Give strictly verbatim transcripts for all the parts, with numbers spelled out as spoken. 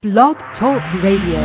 Blog Talk Radio.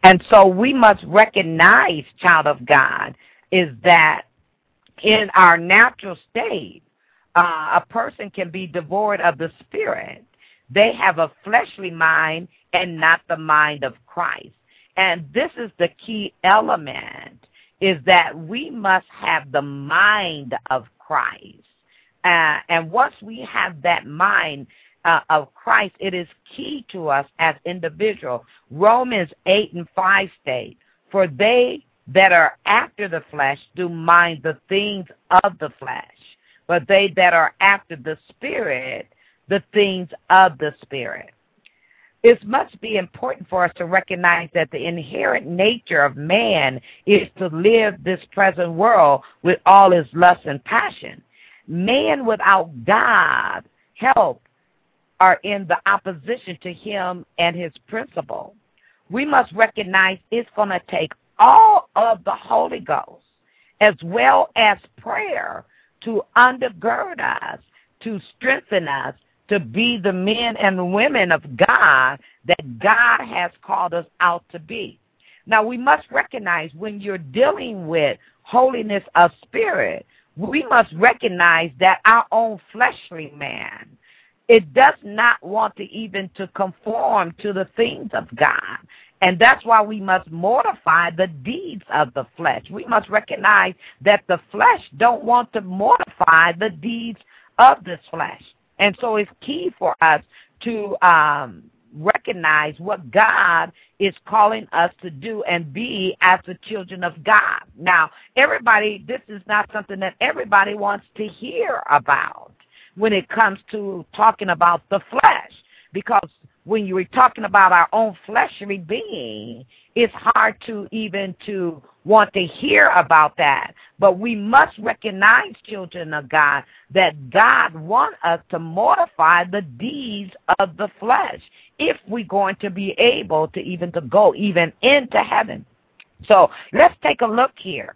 And so we must recognize, child of God, is that in our natural state, uh, a person can be devoid of the Spirit. They have a fleshly mind and not the mind of Christ. And this is the key element, is that we must have the mind of Christ. Uh, and once we have that mind uh, of Christ, it is key to us as individuals. Romans eight and five state, for they that are after the flesh do mind the things of the flesh, but they that are after the Spirit, the things of the Spirit. It must be important for us to recognize that the inherent nature of man is to live this present world with all its lust and passion. Man without God help are in the opposition to him and his principle. We must recognize it's going to take all of the Holy Ghost as well as prayer to undergird us, to strengthen us, to be the men and women of God that God has called us out to be. Now, we must recognize when you're dealing with holiness of spirit, we must recognize that our own fleshly man, it does not want to even to conform to the things of God. And that's why we must mortify the deeds of the flesh. We must recognize that the flesh don't want to mortify the deeds of this flesh. And so it's key for us to um, recognize what God is calling us to do and be as the children of God. Now, everybody, this is not something that everybody wants to hear about when it comes to talking about the flesh, because when you're talking about our own fleshly being, it's hard to even to want to hear about that. But we must recognize, children of God, that God wants us to mortify the deeds of the flesh if we're going to be able to even to go even into heaven. So let's take a look here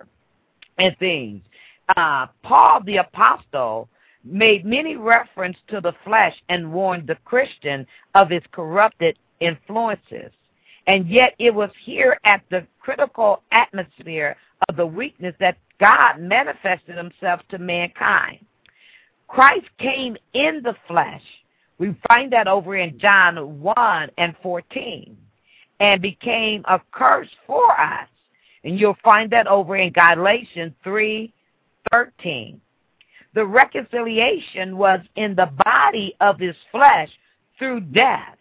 at things. Uh, Paul the apostle made many reference to the flesh and warned the Christian of its corrupted influences. And yet it was here at the critical atmosphere of the weakness that God manifested himself to mankind. Christ came in the flesh. We find that over in John one and fourteen, and became a curse for us. And you'll find that over in Galatians three thirteen. The reconciliation was in the body of his flesh through death,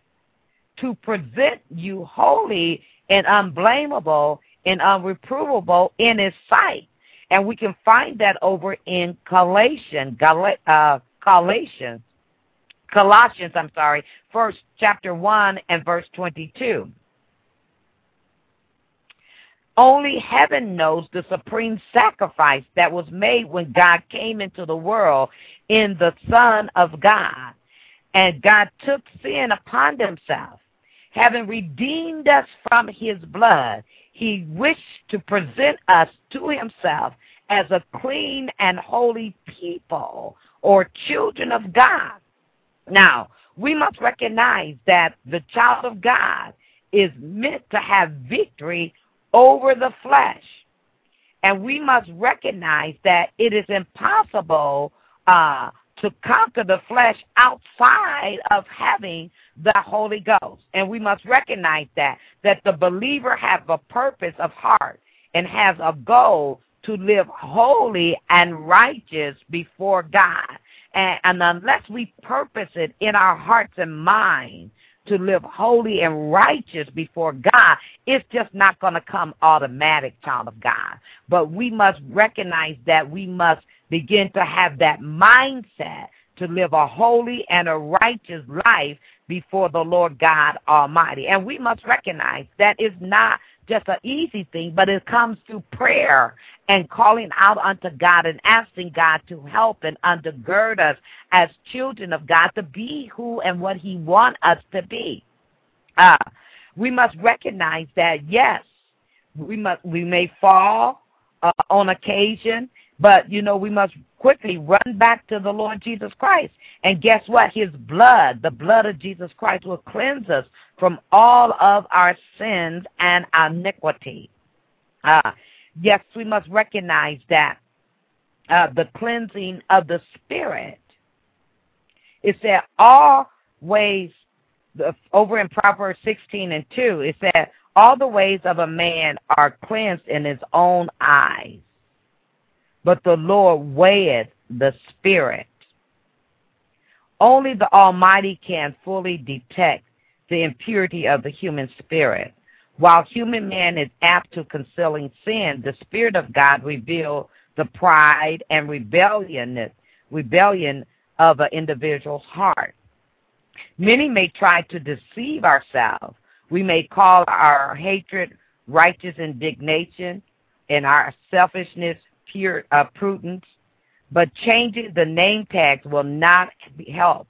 to present you holy and unblameable and unreprovable in his sight. And we can find that over in Galatians, Gal- uh, Galatians, Colossians, I'm sorry, first chapter one and verse twenty-two. Only heaven knows the supreme sacrifice that was made when God came into the world in the Son of God. And God took sin upon himself. Having redeemed us from his blood, he wished to present us to himself as a clean and holy people, or children of God. Now, we must recognize that the child of God is meant to have victory over the flesh. And we must recognize that it is impossible uh, to conquer the flesh outside of having the Holy Ghost. And we must recognize that, that the believer has a purpose of heart and has a goal to live holy and righteous before God. And, and unless we purpose it in our hearts and minds to live holy and righteous before God, it's just not going to come automatic, child of God. But we must recognize that we must begin to have that mindset to live a holy and a righteous life before the Lord God Almighty. And we must recognize that is not just an easy thing, but it comes through prayer and calling out unto God and asking God to help and undergird us as children of God to be who and what he wants us to be. Uh, we must recognize that, yes, we must we may fall uh, on occasion, But, you know, we must quickly run back to the Lord Jesus Christ. And guess what? His blood, the blood of Jesus Christ, will cleanse us from all of our sins and iniquity. Uh, yes, we must recognize that uh, the cleansing of the Spirit, it said all ways, over in Proverbs sixteen and two, it said, all the ways of a man are cleansed in his own eyes, but the Lord weigheth the spirit. Only the Almighty can fully detect the impurity of the human spirit. While human man is apt to concealing sin, the Spirit of God reveals the pride and rebellion, rebellion of an individual's heart. Many may try to deceive ourselves. We may call our hatred righteous indignation and our selfishness pure uh, prudence, but changing the name tags will not help.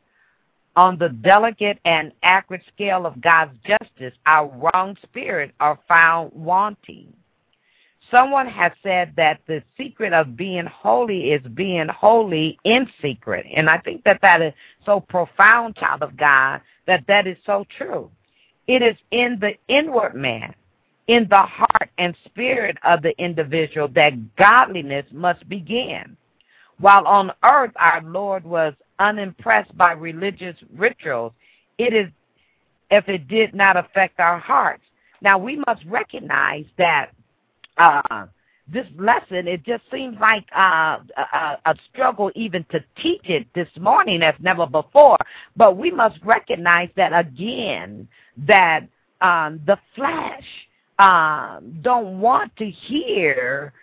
On the delicate and accurate scale of God's justice, our wrong spirits are found wanting. Someone has said that the secret of being holy is being holy in secret. And I think that that is so profound, child of God, that that is so true. It is in the inward man, in the heart and spirit of the individual, that godliness must begin. While on earth our Lord was unimpressed by religious rituals, it is if it did not affect our hearts. Now, we must recognize that uh, this lesson, it just seems like uh, a, a struggle even to teach it this morning as never before. But we must recognize that, again, that um, the flesh uh, don't want to hear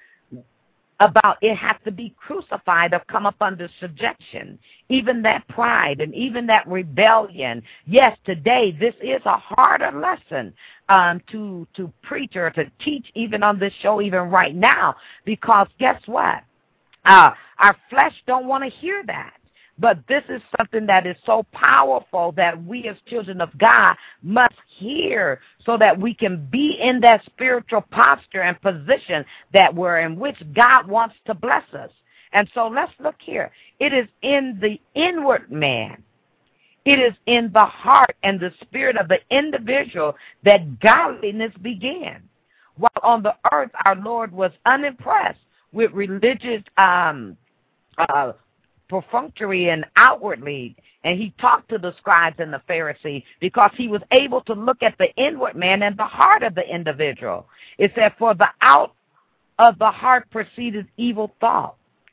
about it has to be crucified or come up under subjection. Even that pride and even that rebellion. Yes, today this is a harder lesson um, to to preach or to teach even on this show, even right now, because guess what? Uh, our flesh don't want to hear that. But this is something that is so powerful that we as children of God must hear so that we can be in that spiritual posture and position that we're in, which God wants to bless us. And so let's look here. It is in the inward man. It is in the heart and the spirit of the individual that godliness began. While on the earth, our Lord was unimpressed with religious um, uh perfunctory and outwardly, and he talked to the scribes and the Pharisees because he was able to look at the inward man and the heart of the individual. It said, for the out of the heart proceeded evil thought,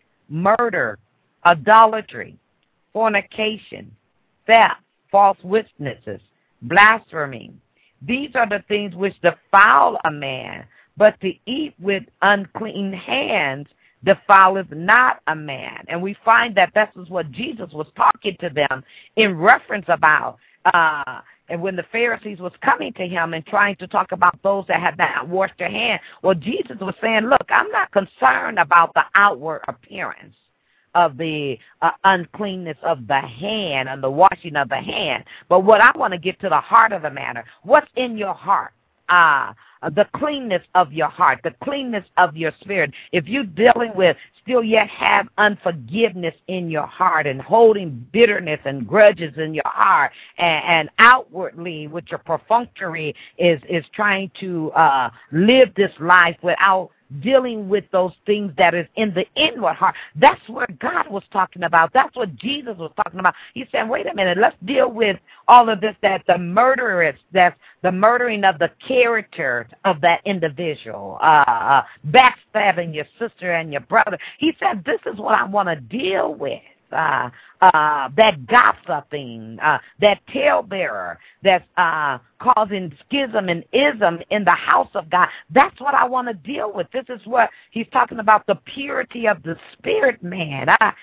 murder, idolatry, fornication, theft, false witnesses, blasphemy. These are the things which defile a man, but to eat with unclean hands defileth not a man. And we find that this is what Jesus was talking to them in reference about. Uh, and when the Pharisees was coming to him and trying to talk about those that had not washed their hands, well, Jesus was saying, look, I'm not concerned about the outward appearance of the uh, uncleanness of the hand and the washing of the hand. But what I want to get to the heart of the matter, what's in your heart? Uh, the cleanness of your heart, the cleanness of your spirit. If you're dealing with still yet have unforgiveness in your heart and holding bitterness and grudges in your heart, and, and outwardly with your perfunctory is, is trying to uh, live this life without dealing with those things that is in the inward heart. That's what God was talking about. That's what Jesus was talking about. He said, wait a minute, let's deal with all of this, that the murderous, that's the murdering of the character of that individual, uh, uh, backstabbing your sister and your brother. He said, this is what I want to deal with. Uh, uh, that gossiping, uh, that talebearer that's uh, causing schism and ism in the house of God. That's what I want to deal with. This is what he's talking about, the purity of the spirit man. Ah,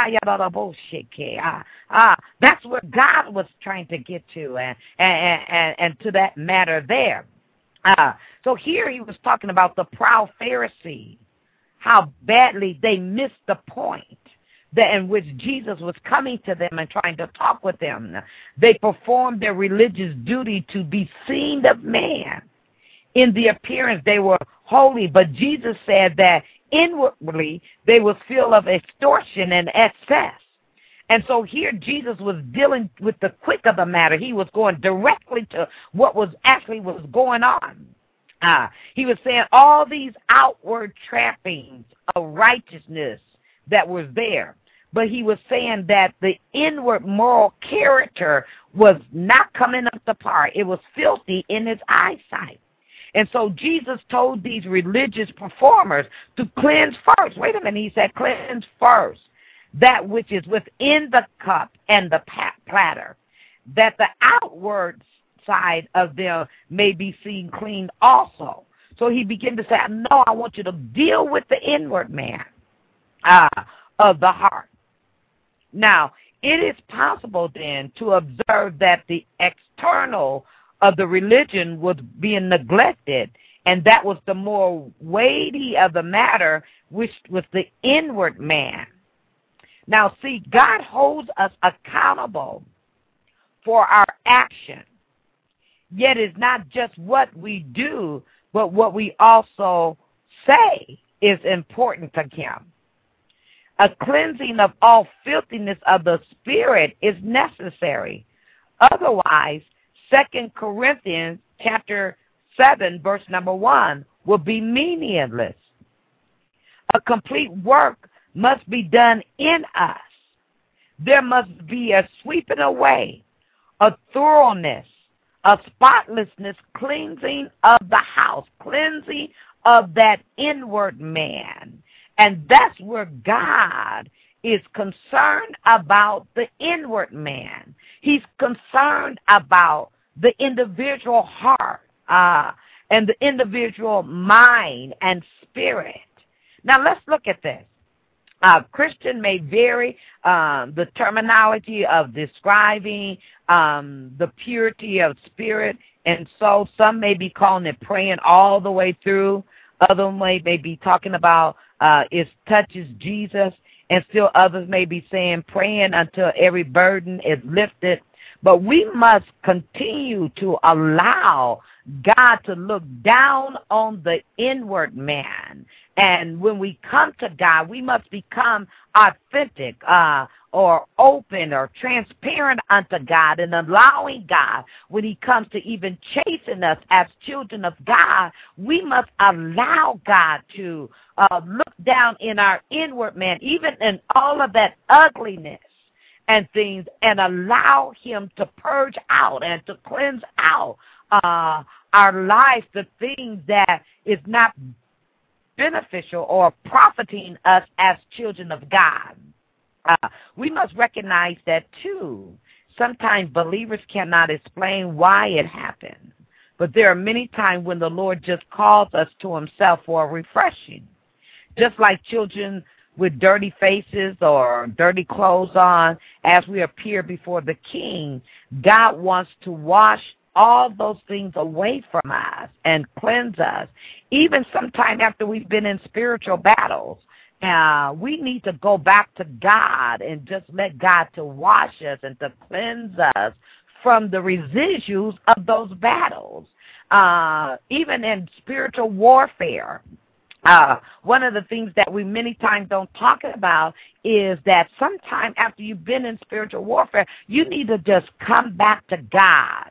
ah, ah, that's where God was trying to get to, and, and, and, and to that matter there. Uh, so here he was talking about the proud Pharisee, how badly they missed the point that in which Jesus was coming to them and trying to talk with them. They performed their religious duty to be seen of man. In the appearance, they were holy, but Jesus said that inwardly they was filled of extortion and excess. And so here Jesus was dealing with the quick of the matter. He was going directly to what was actually was going on. Uh, he was saying all these outward trappings of righteousness that was there. But he was saying that the inward moral character was not coming up to par. It was filthy in his eyesight. And so Jesus told these religious performers to cleanse first. Wait a minute, he said cleanse first that which is within the cup and the platter, that the outward side of them may be seen clean also. So he began to say, no, I want you to deal with the inward man uh, of the heart. Now, it is possible then to observe that the external of the religion was being neglected, and that was the more weighty of the matter, which was the inward man. Now, see, God holds us accountable for our action, yet it's not just what we do, but what we also say is important to him. A cleansing of all filthiness of the spirit is necessary. Otherwise, Second Corinthians chapter seven, verse number one, will be meaningless. A complete work must be done in us. There must be a sweeping away, a thoroughness, a spotlessness, cleansing of the house, cleansing of that inward man. And that's where God is concerned about the inward man. He's concerned about the individual heart uh, and the individual mind and spirit. Now, let's look at this. Uh, Christian may vary um, the terminology of describing um, the purity of spirit, and so some may be calling it praying all the way through. Others may, may be talking about uh, it touches Jesus, and still others may be saying praying until every burden is lifted. But we must continue to allow God to look down on the inward man. And when we come to God, we must become authentic uh, or open or transparent unto God, and allowing God, when he comes to even chasing us as children of God, we must allow God to uh, look down in our inward man, even in all of that ugliness and things, and allow him to purge out and to cleanse out uh, our life, the things that is not beneficial or profiting us as children of God. Uh, we must recognize that, too. Sometimes believers cannot explain why it happened, but there are many times when the Lord just calls us to himself for a refreshing. Just like children with dirty faces or dirty clothes on, as we appear before the King, God wants to wash all those things away from us and cleanse us. Even sometime after we've been in spiritual battles, uh, we need to go back to God and just let God to wash us and to cleanse us from the residues of those battles. Uh, even in spiritual warfare, Uh, one of the things that we many times don't talk about is that sometime after you've been in spiritual warfare, you need to just come back to God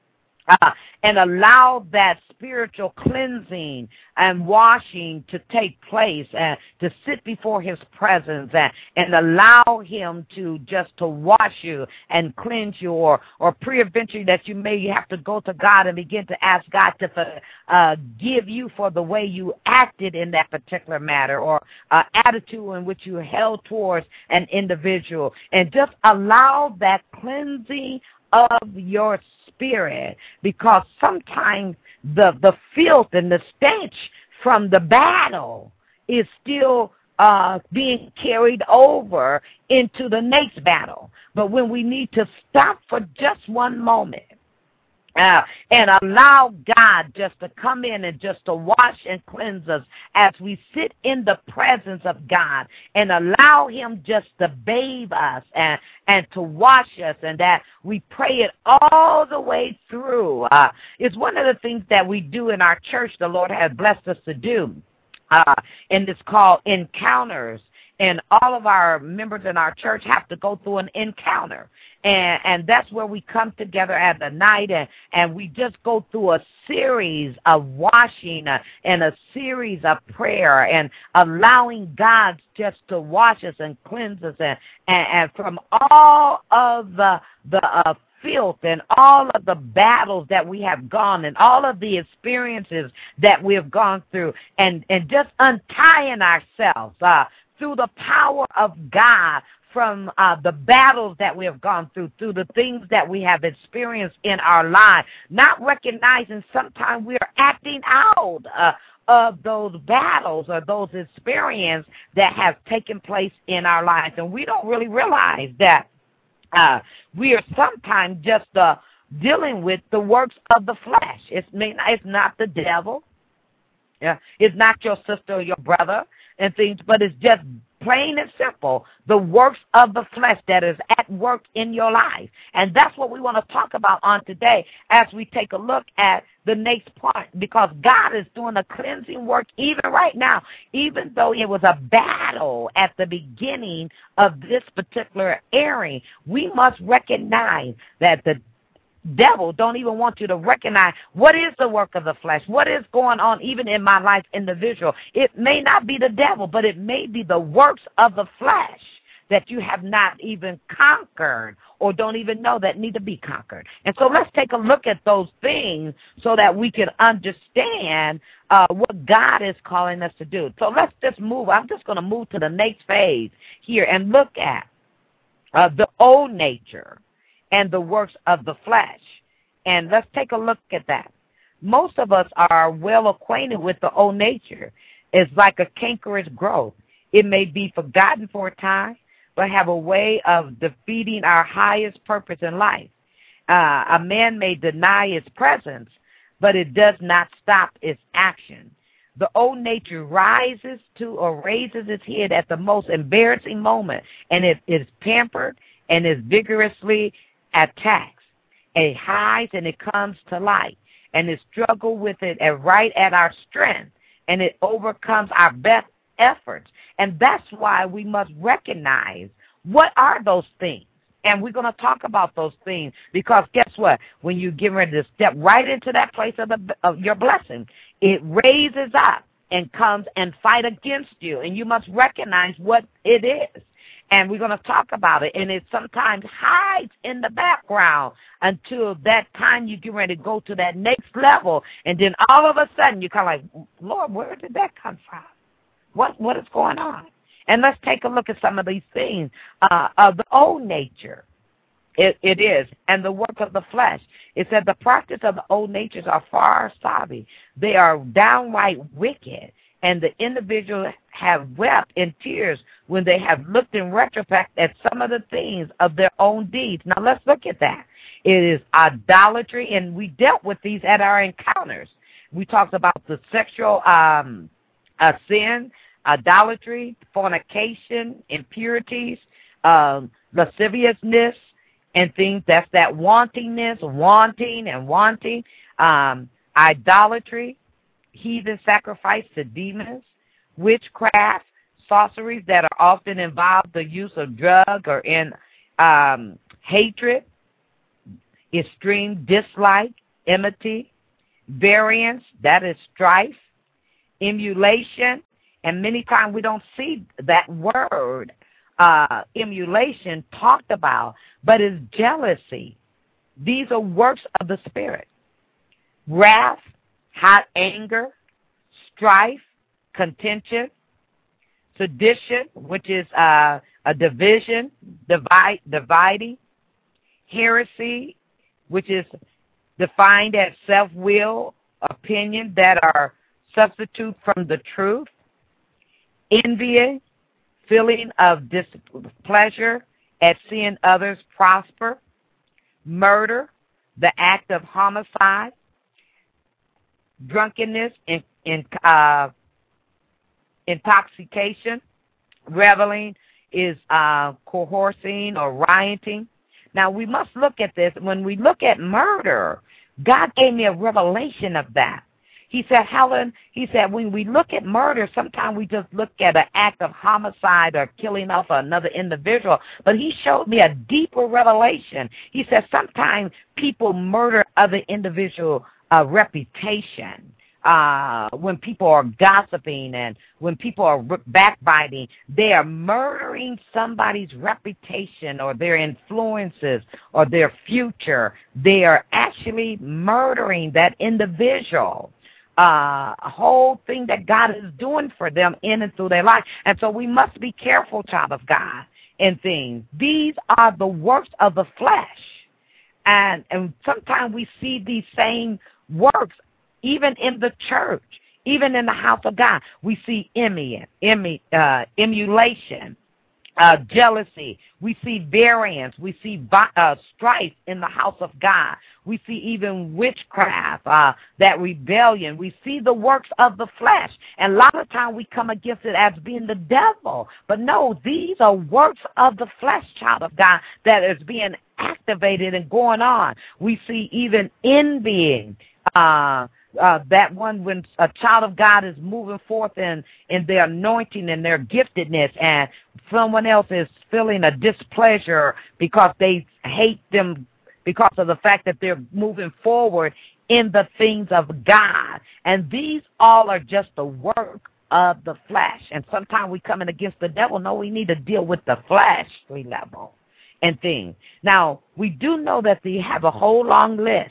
uh, and allow that spiritual cleansing and washing to take place, and to sit before his presence and, and allow him to just to wash you and cleanse you, or, or pre-eventually that you may have to go to God and begin to ask God to uh, give you for the way you acted in that particular matter, or uh, attitude in which you held towards an individual, and just allow that cleansing of your spirit, because sometimes the the filth and the stench from the battle is still uh, being carried over into the next battle. But when we need to stop for just one moment Uh, and allow God just to come in and just to wash and cleanse us as we sit in the presence of God, and allow him just to bathe us and, and to wash us, and that we pray it all the way through. Uh, it's one of the things that we do in our church the Lord has blessed us to do. uh, and it's called encounters. And all of our members in our church have to go through an encounter. And, and that's where we come together at the night, and, and we just go through a series of washing uh, and a series of prayer and allowing God just to wash us and cleanse us and, and, and from all of the, the uh, filth and all of the battles that we have gone and all of the experiences that we have gone through, and, and just untying ourselves uh, through the power of God from uh, the battles that we have gone through, through the things that we have experienced in our lives, not recognizing sometimes we are acting out uh, of those battles or those experiences that have taken place in our lives. And we don't really realize that uh, we are sometimes just uh, dealing with the works of the flesh. It's, it's not the devil. Yeah, it's not your sister or your brother and things, but it's just plain and simple, the works of the flesh that is at work in your life. And that's what we want to talk about on today as we take a look at the next part, because God is doing a cleansing work even right now, even though it was a battle at the beginning of this particular area. We must recognize that the devil don't even want you to recognize what is the work of the flesh, what is going on even in my life individual. It may not be the devil, but it may be the works of the flesh that you have not even conquered or don't even know that need to be conquered. And so let's take a look at those things so that we can understand uh, what God is calling us to do. So let's just move. I'm just going to move to the next phase here and look at uh, the old nature and the works of the flesh. And let's take a look at that. Most of us are well acquainted with the old nature. It's like a cankerous growth. It may be forgotten for a time, but have a way of defeating our highest purpose in life. Uh, a man may deny his presence, but it does not stop its action. The old nature rises to or raises its head at the most embarrassing moment, and it is pampered and is vigorously attacks. It hides and it comes to light, and it struggles with it at right at our strength, and it overcomes our best efforts. And that's why we must recognize what are those things. And we're going to talk about those things, because guess what? When you get ready to step right into that place of, the, of your blessing, it raises up and comes and fight against you, and you must recognize what it is. And we're going to talk about it, and it sometimes hides in the background until that time you get ready to go to that next level, and then all of a sudden you're kind of like, Lord, where did that come from? What What is going on? And let's take a look at some of these things uh, of the old nature. It, it is, and the work of the flesh. It said the practice of the old natures are far savvy. They are downright wicked. And the individual have wept in tears when they have looked in retrospect at some of the things of their own deeds. Now let's look at that. It is idolatry, and we dealt with these at our encounters. We talked about the sexual um, uh, sin, idolatry, fornication, impurities, um, lasciviousness, and things. That's that wantingness, wanting and wanting, um, idolatry, heathen sacrifice to demons, witchcraft, sorceries that are often involved the use of drug or in um, hatred, extreme dislike, enmity, variance, that is strife, emulation, and many times we don't see that word, uh, emulation, talked about, but it's jealousy. These are works of the Spirit. Wrath, hot anger, strife, contention, sedition, which is uh, a division, divide, dividing, heresy, which is defined as self-will, opinion that are substitute from the truth, envy, feeling of displeasure at seeing others prosper, murder, the act of homicide, drunkenness, in, in, uh, intoxication, reveling is uh, coercing or rioting. Now, we must look at this. When we look at murder, God gave me a revelation of that. He said, Helen, he said, when we look at murder, sometimes we just look at an act of homicide or killing off another individual. But he showed me a deeper revelation. He said sometimes people murder other individual uh, reputation. Uh, when people are gossiping and when people are backbiting, they are murdering somebody's reputation or their influences or their future. They are actually murdering that individual. Uh, a whole thing that God is doing for them in and through their life. And so we must be careful, child of God, in things. These are the works of the flesh. And, and sometimes we see these same works even in the church, even in the house of God. We see emu, emu, uh, emulation, uh, jealousy. We see variance. We see uh, strife in the house of God. We see even witchcraft, uh, that rebellion. We see the works of the flesh. And a lot of times we come against it as being the devil. But no, these are works of the flesh, child of God, that is being activated and going on. We see even envying, uh, Uh, that one when a child of God is moving forth in, in their anointing and their giftedness, and someone else is feeling a displeasure because they hate them because of the fact that they're moving forward in the things of God. And these all are just the work of the flesh. And sometimes we come in against the devil. No, we need to deal with the fleshly level and things. Now, we do know that they have a whole long list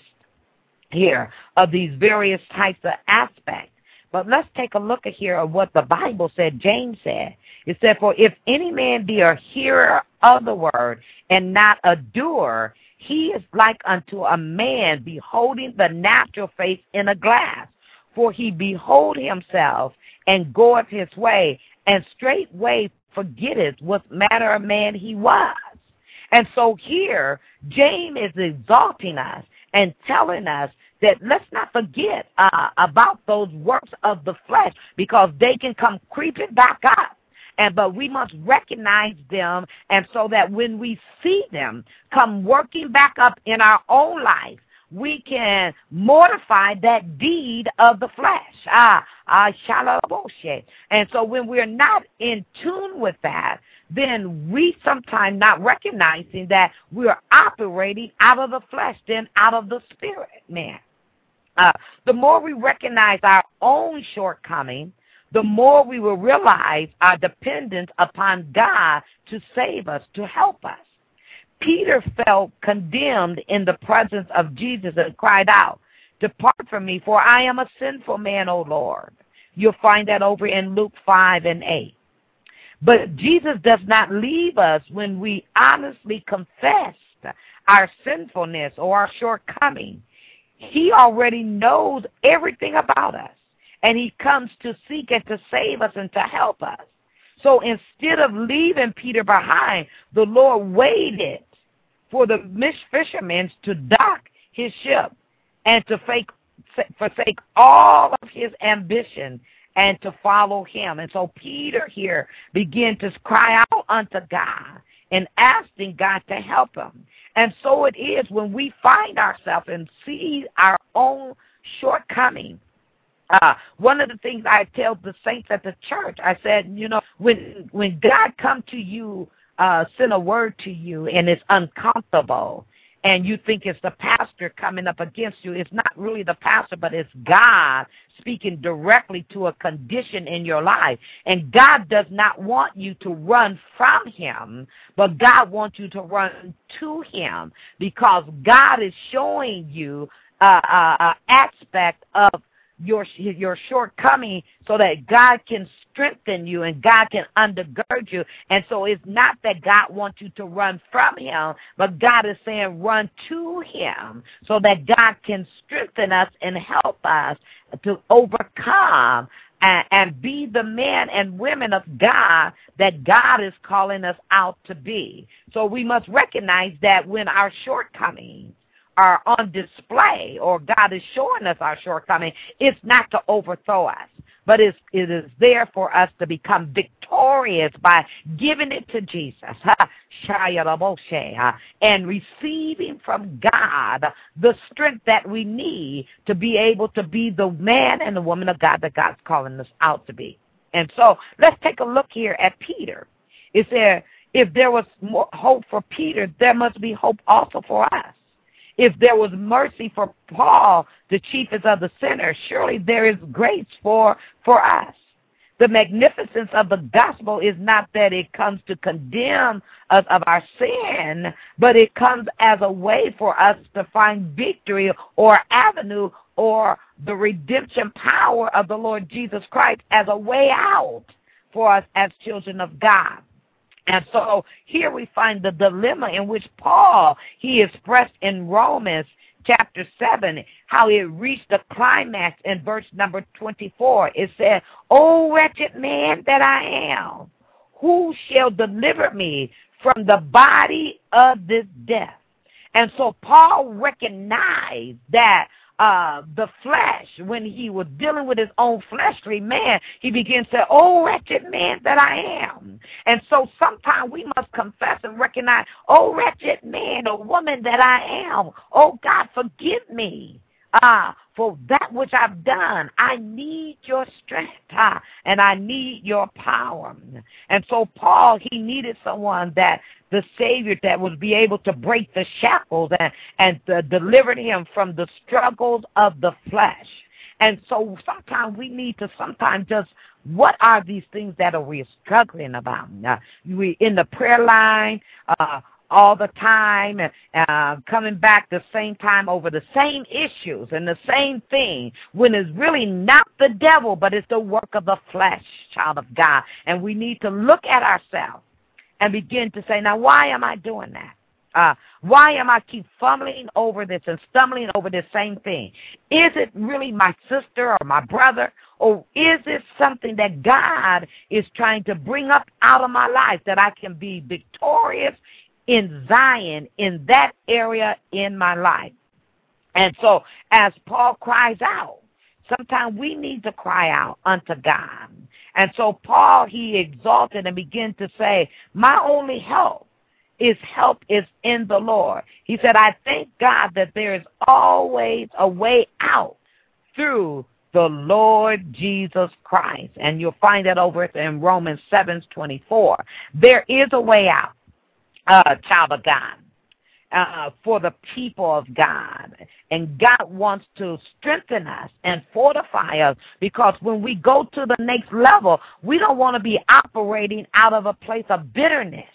here of these various types of aspects. But let's take a look at here of what the Bible said. James said, it said, for if any man be a hearer of the word and not a doer, he is like unto a man beholding the natural face in a glass. For he behold himself and goeth his way, and straightway forgetteth what manner of man he was. And so here, James is exalting us and telling us that let's not forget uh, about those works of the flesh, because they can come creeping back up. And but we must recognize them, and so that when we see them come working back up in our own life, we can mortify that deed of the flesh. Ah, ah, shalaboshe. And so when we're not in tune with that, then we sometimes not recognizing that we're operating out of the flesh than out of the spirit, man. Uh, the more we recognize our own shortcomings, the more we will realize our dependence upon God to save us, to help us. Peter felt condemned in the presence of Jesus and cried out, depart from me, for I am a sinful man, O Lord. You'll find that over in Luke five and eight. But Jesus does not leave us when we honestly confess our sinfulness or our shortcoming. He already knows everything about us, and he comes to seek and to save us and to help us. So instead of leaving Peter behind, the Lord waited for the fishermen to dock his ship and to fake, forsake all of his ambition and to follow him. And so Peter here began to cry out unto God and asking God to help him. And so it is when we find ourselves and see our own shortcomings. Uh, one of the things I tell the saints at the church, I said, you know, when when God come to you, uh, send a word to you, and it's uncomfortable, and you think it's the pastor coming up against you, it's not really the pastor, but it's God speaking directly to a condition in your life. And God does not want you to run from him, but God wants you to run to him, because God is showing you an uh, uh, uh, aspect of your your shortcoming so that God can strengthen you and God can undergird you. And so it's not that God wants you to run from him, but God is saying run to him so that God can strengthen us and help us to overcome and, and be the men and women of God that God is calling us out to be. So we must recognize that when our shortcomings are on display, or God is showing us our shortcoming, it's not to overthrow us, but it's, it is there for us to become victorious by giving it to Jesus and receiving from God the strength that we need to be able to be the man and the woman of God that God's calling us out to be. And so let's take a look here at Peter. Is there, if there was more hope for Peter, there must be hope also for us. If there was mercy for Paul, the chiefest of the sinners, surely there is grace for, for us. The magnificence of the gospel is not that it comes to condemn us of our sin, but it comes as a way for us to find victory or avenue or the redemption power of the Lord Jesus Christ as a way out for us as children of God. And so here we find the dilemma in which Paul, he expressed in Romans chapter seven, how it reached the climax in verse number twenty-four. It said, "O wretched man that I am, who shall deliver me from the body of this death?" And so Paul recognized that Uh, the flesh, when he was dealing with his own fleshly man, he began to say, "Oh, wretched man that I am." And so sometimes we must confess and recognize, "Oh, wretched man or woman that I am. Oh, God, forgive me uh, for that which I've done. I need your strength uh, and I need your power." And so Paul, he needed someone that the Savior that would be able to break the shackles and, and uh, deliver him from the struggles of the flesh. And so sometimes we need to sometimes just, what are these things that are we struggling about? Uh, we in the prayer line uh, all the time, uh, coming back the same time over the same issues and the same thing, when it's really not the devil, but it's the work of the flesh, child of God. And we need to look at ourselves and begin to say, now, why am I doing that? Uh, why am I keep fumbling over this and stumbling over this same thing? Is it really my sister or my brother? Or is it something that God is trying to bring up out of my life that I can be victorious in Zion, in that area in my life? And so as Paul cries out, sometimes we need to cry out unto God. And so Paul, he exalted and began to say, my only help is help is in the Lord. He said, I thank God that there is always a way out through the Lord Jesus Christ. And you'll find that over in Romans seven twenty-four. There is a way out, uh, child of God. Uh, for the people of God. And God wants to strengthen us and fortify us, because when we go to the next level, we don't want to be operating out of a place of bitterness,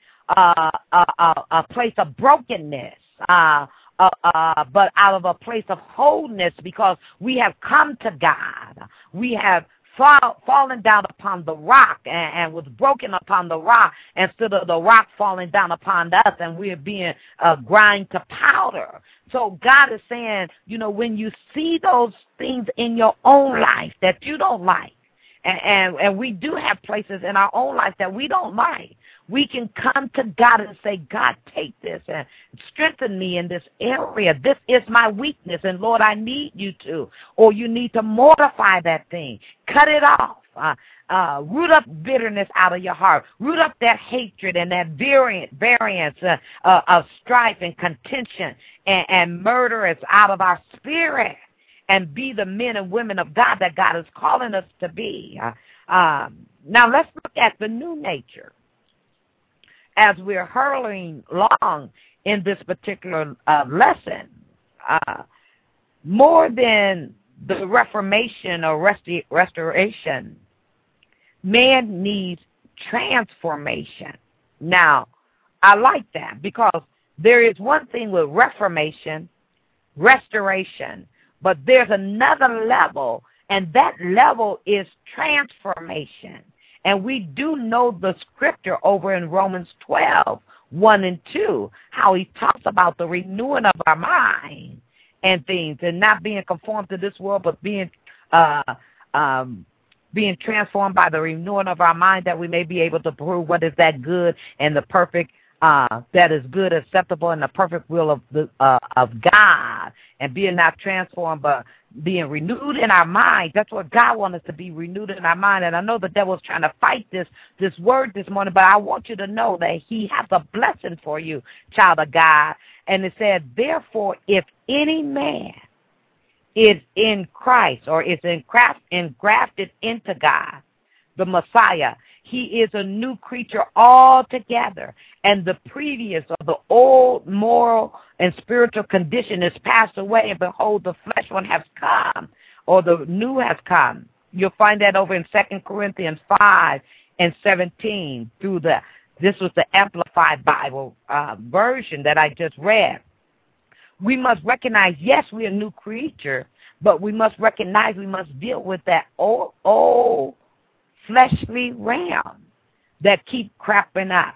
uh, a, a, a place of brokenness, uh, uh, uh, but out of a place of wholeness, because we have come to God. We have Fall, fallen down upon the rock and, and was broken upon the rock, instead of the rock falling down upon us and we're being uh, grind to powder. So God is saying, you know, when you see those things in your own life that you don't like, and, and, and we do have places in our own life that we don't like, we can come to God and say, God, take this and strengthen me in this area. This is my weakness, and Lord, I need you to. Or you need to mortify that thing. Cut it off. Uh, uh, root up bitterness out of your heart. Root up that hatred and that variant, variance uh, uh, of strife and contention and, and murderers out of our spirit, and be the men and women of God that God is calling us to be. Uh, um, now let's look at the new nature. As we're hurling along in this particular uh, lesson, uh, more than the reformation or resti- restoration, man needs transformation. Now, I like that, because there is one thing with reformation, restoration, but there's another level, and that level is transformation. And we do know the scripture over in Romans twelve, one and two, how he talks about the renewing of our mind and things, and not being conformed to this world, but being uh, um, being transformed by the renewing of our mind, that we may be able to prove what is that good and the perfect uh, that is good, acceptable, and the perfect will of the uh, of God, and being not transformed, but being renewed in our mind. That's what God wants us to be, renewed in our mind. And I know the devil's trying to fight this this word this morning, but I want you to know that he has a blessing for you, child of God. And it said, therefore, if any man is in Christ, or is engraft, engrafted into God, the Messiah, he is a new creature altogether, and the previous or the old moral and spiritual condition is passed away, and behold, the flesh one has come, or the new has come. You'll find that over in Second Corinthians five and seventeen through the, this was the Amplified Bible uh, version that I just read. We must recognize, yes, we're a new creature, but we must recognize we must deal with that old, old, fleshly realm that keep cropping up.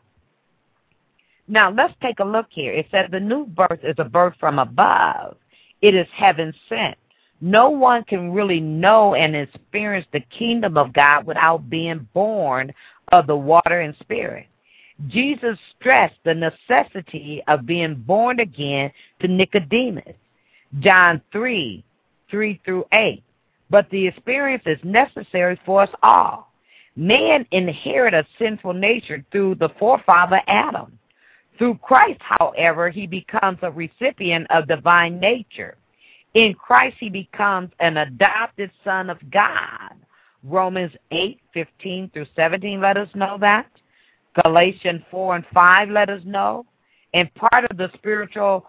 Now, let's take a look here. It says the new birth is a birth from above. It is heaven sent. No one can really know and experience the kingdom of God without being born of the water and spirit. Jesus stressed the necessity of being born again to Nicodemus, John three, three through eight. But the experience is necessary for us all. Man inherits a sinful nature through the forefather Adam. Through Christ, however, he becomes a recipient of divine nature. In Christ, he becomes an adopted son of God. Romans eight, fifteen through seventeen let us know that. Galatians four and five let us know. And part of the spiritual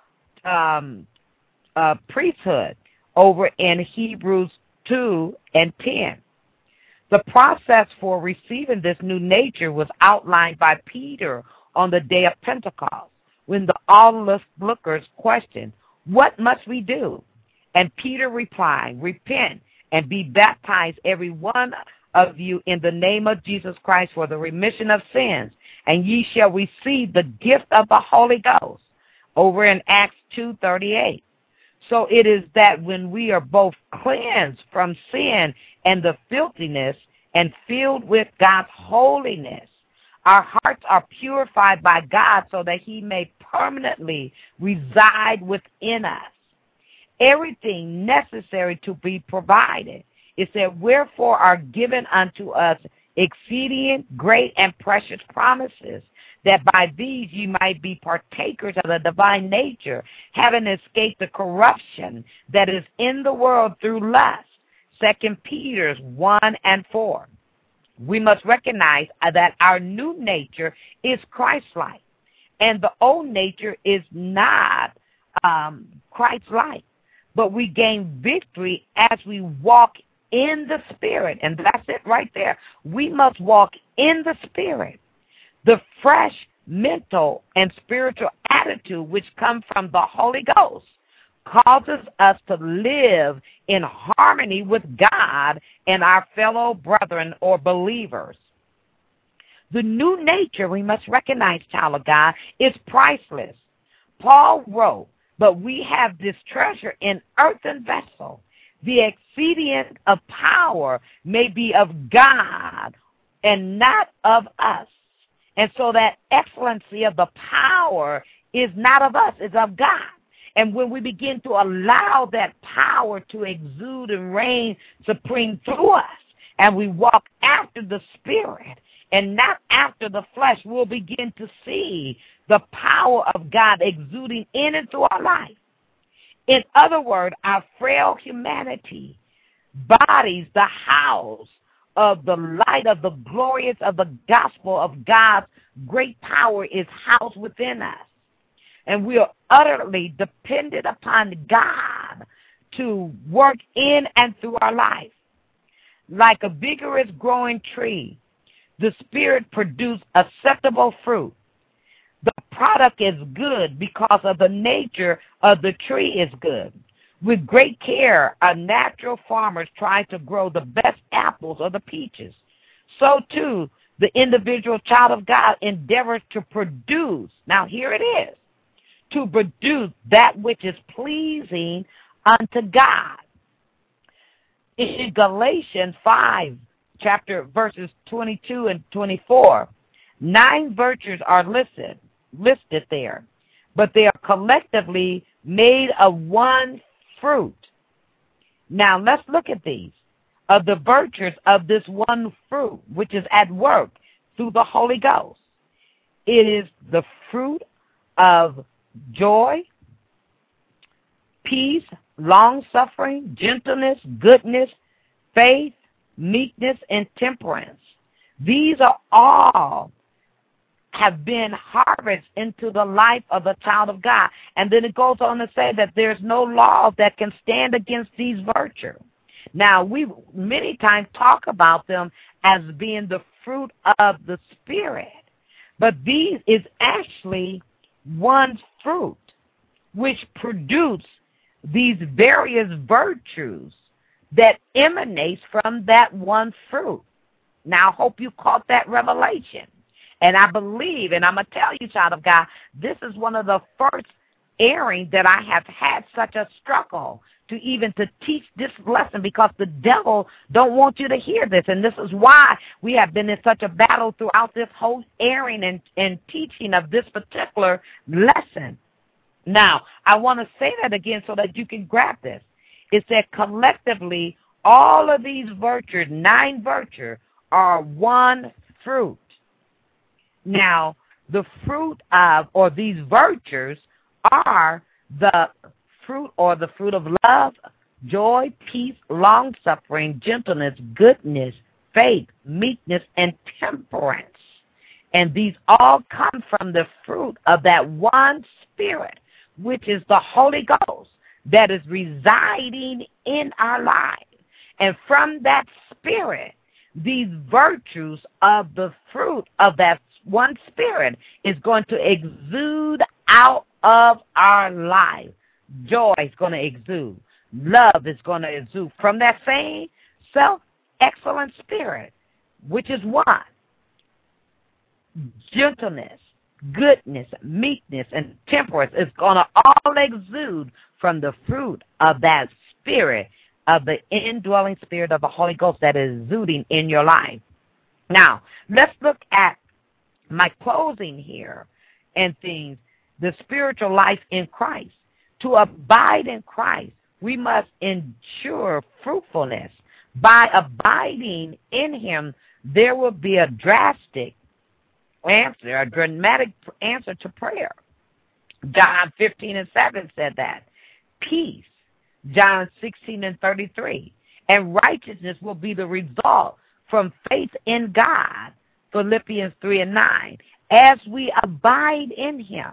um, uh, priesthood over in Hebrews two and ten. The process for receiving this new nature was outlined by Peter on the day of Pentecost, when the onlookers questioned, what must we do? And Peter replied, repent and be baptized, every one of you, in the name of Jesus Christ for the remission of sins, and ye shall receive the gift of the Holy Ghost, over in Acts two thirty-eight. So it is that when we are both cleansed from sin and the filthiness and filled with God's holiness, our hearts are purified by God so that he may permanently reside within us. Everything necessary to be provided. It said, wherefore are given unto us exceeding great and precious promises, that by these ye might be partakers of the divine nature, having escaped the corruption that is in the world through lust. Second Peter one and four. We must recognize that our new nature is Christ-like, and the old nature is not um, Christ-like. But we gain victory as we walk in the Spirit, and that's it right there. We must walk in the Spirit. The fresh mental and spiritual attitude which comes from the Holy Ghost causes us to live in harmony with God and our fellow brethren or believers. The new nature, we must recognize, child of God, is priceless. Paul wrote, but we have this treasure in earthen vessel. The exceeding of power may be of God and not of us. And so that excellency of the power is not of us, it's of God. And when we begin to allow that power to exude and reign supreme through us, and we walk after the Spirit and not after the flesh, we'll begin to see the power of God exuding in and through our life. In other words, our frail humanity, bodies, the house of the light of the glorious of the gospel of God's great power is housed within us. And we are utterly dependent upon God to work in and through our life. Like a vigorous growing tree, the Spirit produces acceptable fruit. The product is good because of the nature of the tree is good. With great care, our natural farmers try to grow the best apples or the peaches. So, too, the individual child of God endeavors to produce, now here it is, to produce that which is pleasing unto God. In Galatians five, chapter verses twenty-two and twenty-four, nine virtues are listed. listed there, but they are collectively made of one fruit. Now, let's look at these, of the virtues of this one fruit, which is at work through the Holy Ghost. It is the fruit of joy, peace, long-suffering, gentleness, goodness, faith, meekness, and temperance. These are all have been harvested into the life of the child of God. And then it goes on to say that there's no law that can stand against these virtues. Now, we many times talk about them as being the fruit of the Spirit, but these is actually one fruit which produce these various virtues that emanates from that one fruit. Now, I hope you caught that revelation. And I believe, and I'm going to tell you, child of God, this is one of the first airings that I have had such a struggle to even to teach this lesson, because the devil don't want you to hear this. And this is why we have been in such a battle throughout this whole airing and, and teaching of this particular lesson. Now, I want to say that again so that you can grab this. It said collectively, all of these virtues, nine virtues, are one fruit. Now, the fruit of, or these virtues are the fruit or the fruit of love, joy, peace, long-suffering, gentleness, goodness, faith, meekness, and temperance. And these all come from the fruit of that one Spirit, which is the Holy Ghost that is residing in our lives. And from that Spirit, these virtues of the fruit of that one Spirit is going to exude out of our life. Joy is going to exude. Love is going to exude from that same self-excellent Spirit, which is one. Gentleness, goodness, meekness, and temperance is going to all exude from the fruit of that Spirit, of the indwelling Spirit of the Holy Ghost that is exuding in your life. Now, let's look at my closing here and things, the spiritual life in Christ. To abide in Christ, we must ensure fruitfulness. By abiding in Him, there will be a drastic answer, a dramatic answer to prayer. John fifteen and seven said that. Peace, John sixteen and thirty-three. And righteousness will be the result from faith in God, Philippians three and nine, as we abide in Him.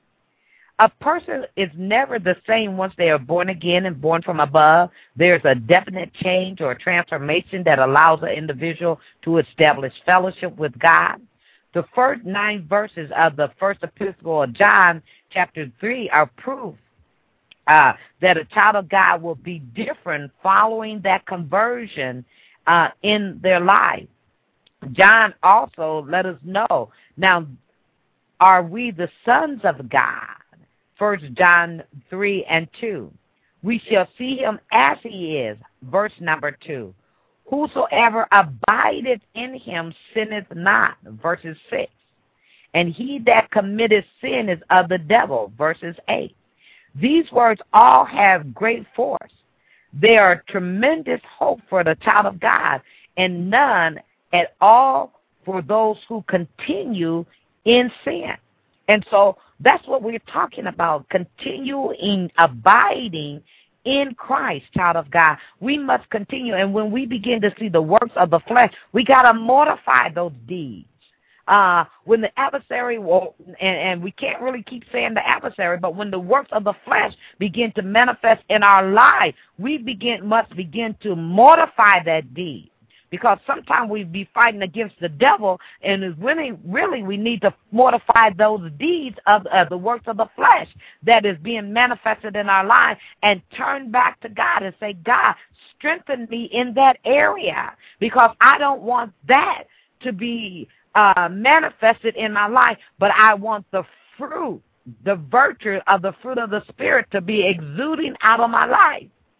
A person is never the same once they are born again and born from above. There's a definite change or transformation that allows an individual to establish fellowship with God. The first nine verses of the first epistle of John, chapter three, are proof uh, that a child of God will be different following that conversion uh, in their life. John also let us know, now, are we the sons of God? First John three and two. We shall see Him as He is, verse number two. Whosoever abideth in Him sinneth not, verses six. And he that committeth sin is of the devil, verses eight. These words all have great force. They are tremendous hope for the child of God, and none at all for those who continue in sin. And so that's what we're talking about, continuing abiding in Christ, child of God. We must continue, and when we begin to see the works of the flesh, we got to mortify those deeds. Uh, when the adversary, will, and, and we can't really keep saying the adversary, but when the works of the flesh begin to manifest in our life, we begin must begin to mortify that deed. Because sometimes we be fighting against the devil, and it's really, really we need to mortify those deeds of uh, the works of the flesh that is being manifested in our life, and turn back to God and say, God, strengthen me in that area, because I don't want that to be uh, manifested in my life, but I want the fruit, the virtue of the fruit of the Spirit to be exuding out of my life.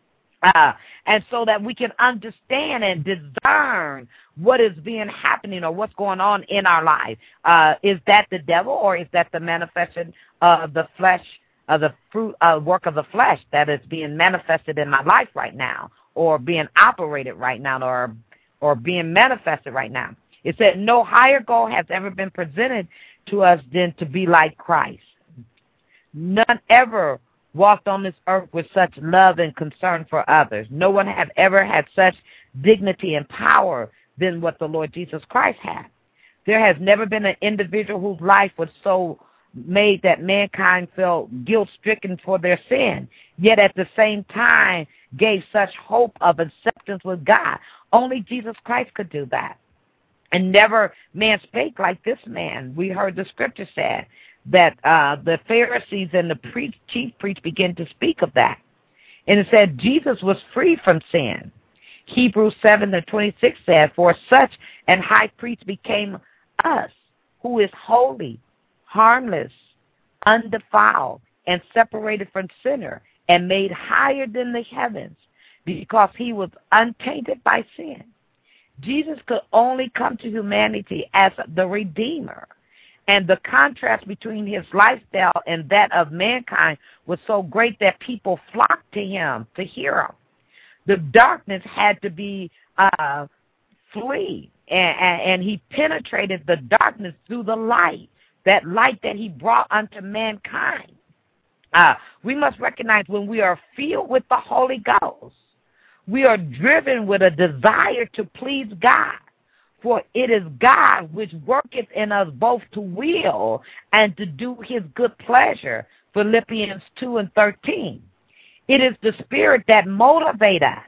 Uh, and so that we can understand and discern what is being happening or what's going on in our life. Uh, is that the devil, or is that the manifestation of the flesh, of the fruit, uh, work of the flesh that is being manifested in my life right now, or being operated right now, or or being manifested right now? It said, no higher goal has ever been presented to us than to be like Christ. None ever walked on this earth with such love and concern for others. No one have ever had such dignity and power than what the Lord Jesus Christ had. There has never been an individual whose life was so made that mankind felt guilt-stricken for their sin, yet at the same time gave such hope of acceptance with God. Only Jesus Christ could do that. And never man spake like this man. We heard the scripture said that uh, the Pharisees and the priest, chief priests began to speak of that. And it said Jesus was free from sin. Hebrews seven and twenty-six said, for such an high priest became us, who is holy, harmless, undefiled, and separated from sinner, and made higher than the heavens, because he was untainted by sin. Jesus could only come to humanity as the Redeemer. And the contrast between his lifestyle and that of mankind was so great that people flocked to him to hear him. The darkness had to be uh, flee, and, and, and he penetrated the darkness through the light, that light that he brought unto mankind. Uh, we must recognize when we are filled with the Holy Ghost, we are driven with a desire to please God. For it is God which worketh in us both to will and to do his good pleasure. Philippians two and thirteen. It is the Spirit that motivates us.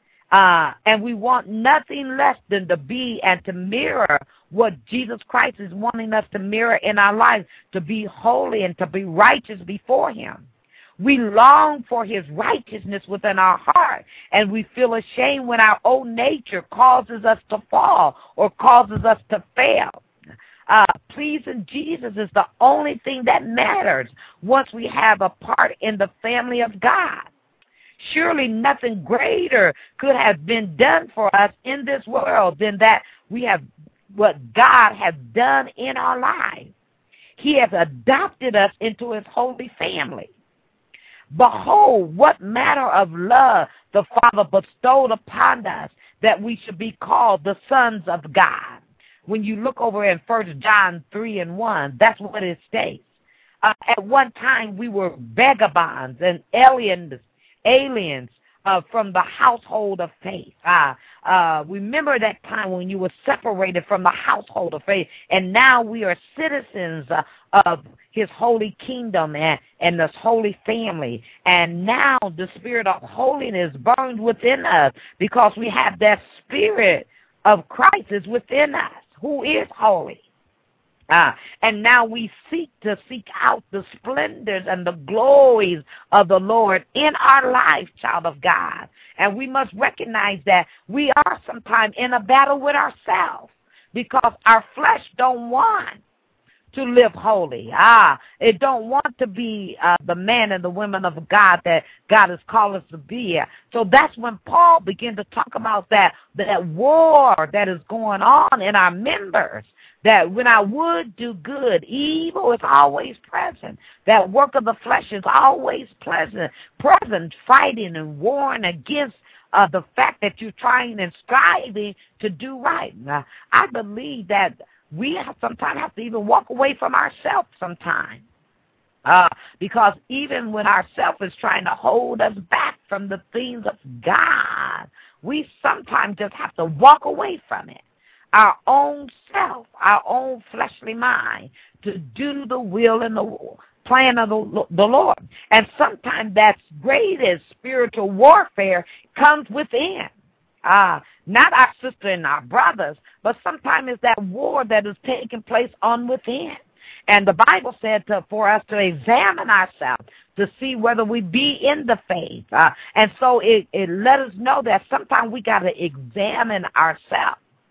Uh, and we want nothing less than to be and to mirror what Jesus Christ is wanting us to mirror in our lives, to be holy and to be righteous before him. We long for his righteousness within our heart, and we feel ashamed when our old nature causes us to fall or causes us to fail. Uh, pleasing Jesus is the only thing that matters once we have a part in the family of God. Surely nothing greater could have been done for us in this world than that we have what God has done in our lives. He has adopted us into his holy family. Behold, what manner of love the Father bestowed upon us, that we should be called the sons of God. When you look over in First John three and one, that's what it states. Uh, at one time, we were vagabonds and aliens, aliens uh, from the household of faith. Uh, uh, remember that time when you were separated from the household of faith, and now we are citizens uh, of his holy kingdom and, and this holy family. And now the spirit of holiness burns within us because we have that spirit of Christ is within us, who is holy. Uh, and now we seek to seek out the splendors and the glories of the Lord in our life, child of God. And we must recognize that we are sometimes in a battle with ourselves because our flesh don't want to live holy. Ah, it don't want to be uh, the man and the women of God that God has called us to be. So that's when Paul began to talk about that, that war that is going on in our members, that when I would do good, evil is always present. That work of the flesh is always pleasant, present, fighting and warring against uh, the fact that you're trying and striving to do right. Now, I believe that we have, sometimes have to even walk away from ourselves sometimes. Uh, because even when ourself is trying to hold us back from the things of God, we sometimes just have to walk away from it. Our own self, our own fleshly mind, to do the will and the plan of the, the Lord. And sometimes that greatest spiritual warfare comes within. Uh, not our sister and our brothers, but sometimes it's that war that is taking place on within. And the Bible said to, for us to examine ourselves to see whether we be in the faith. Uh, and so it, it let us know that sometimes we got to examine ourselves.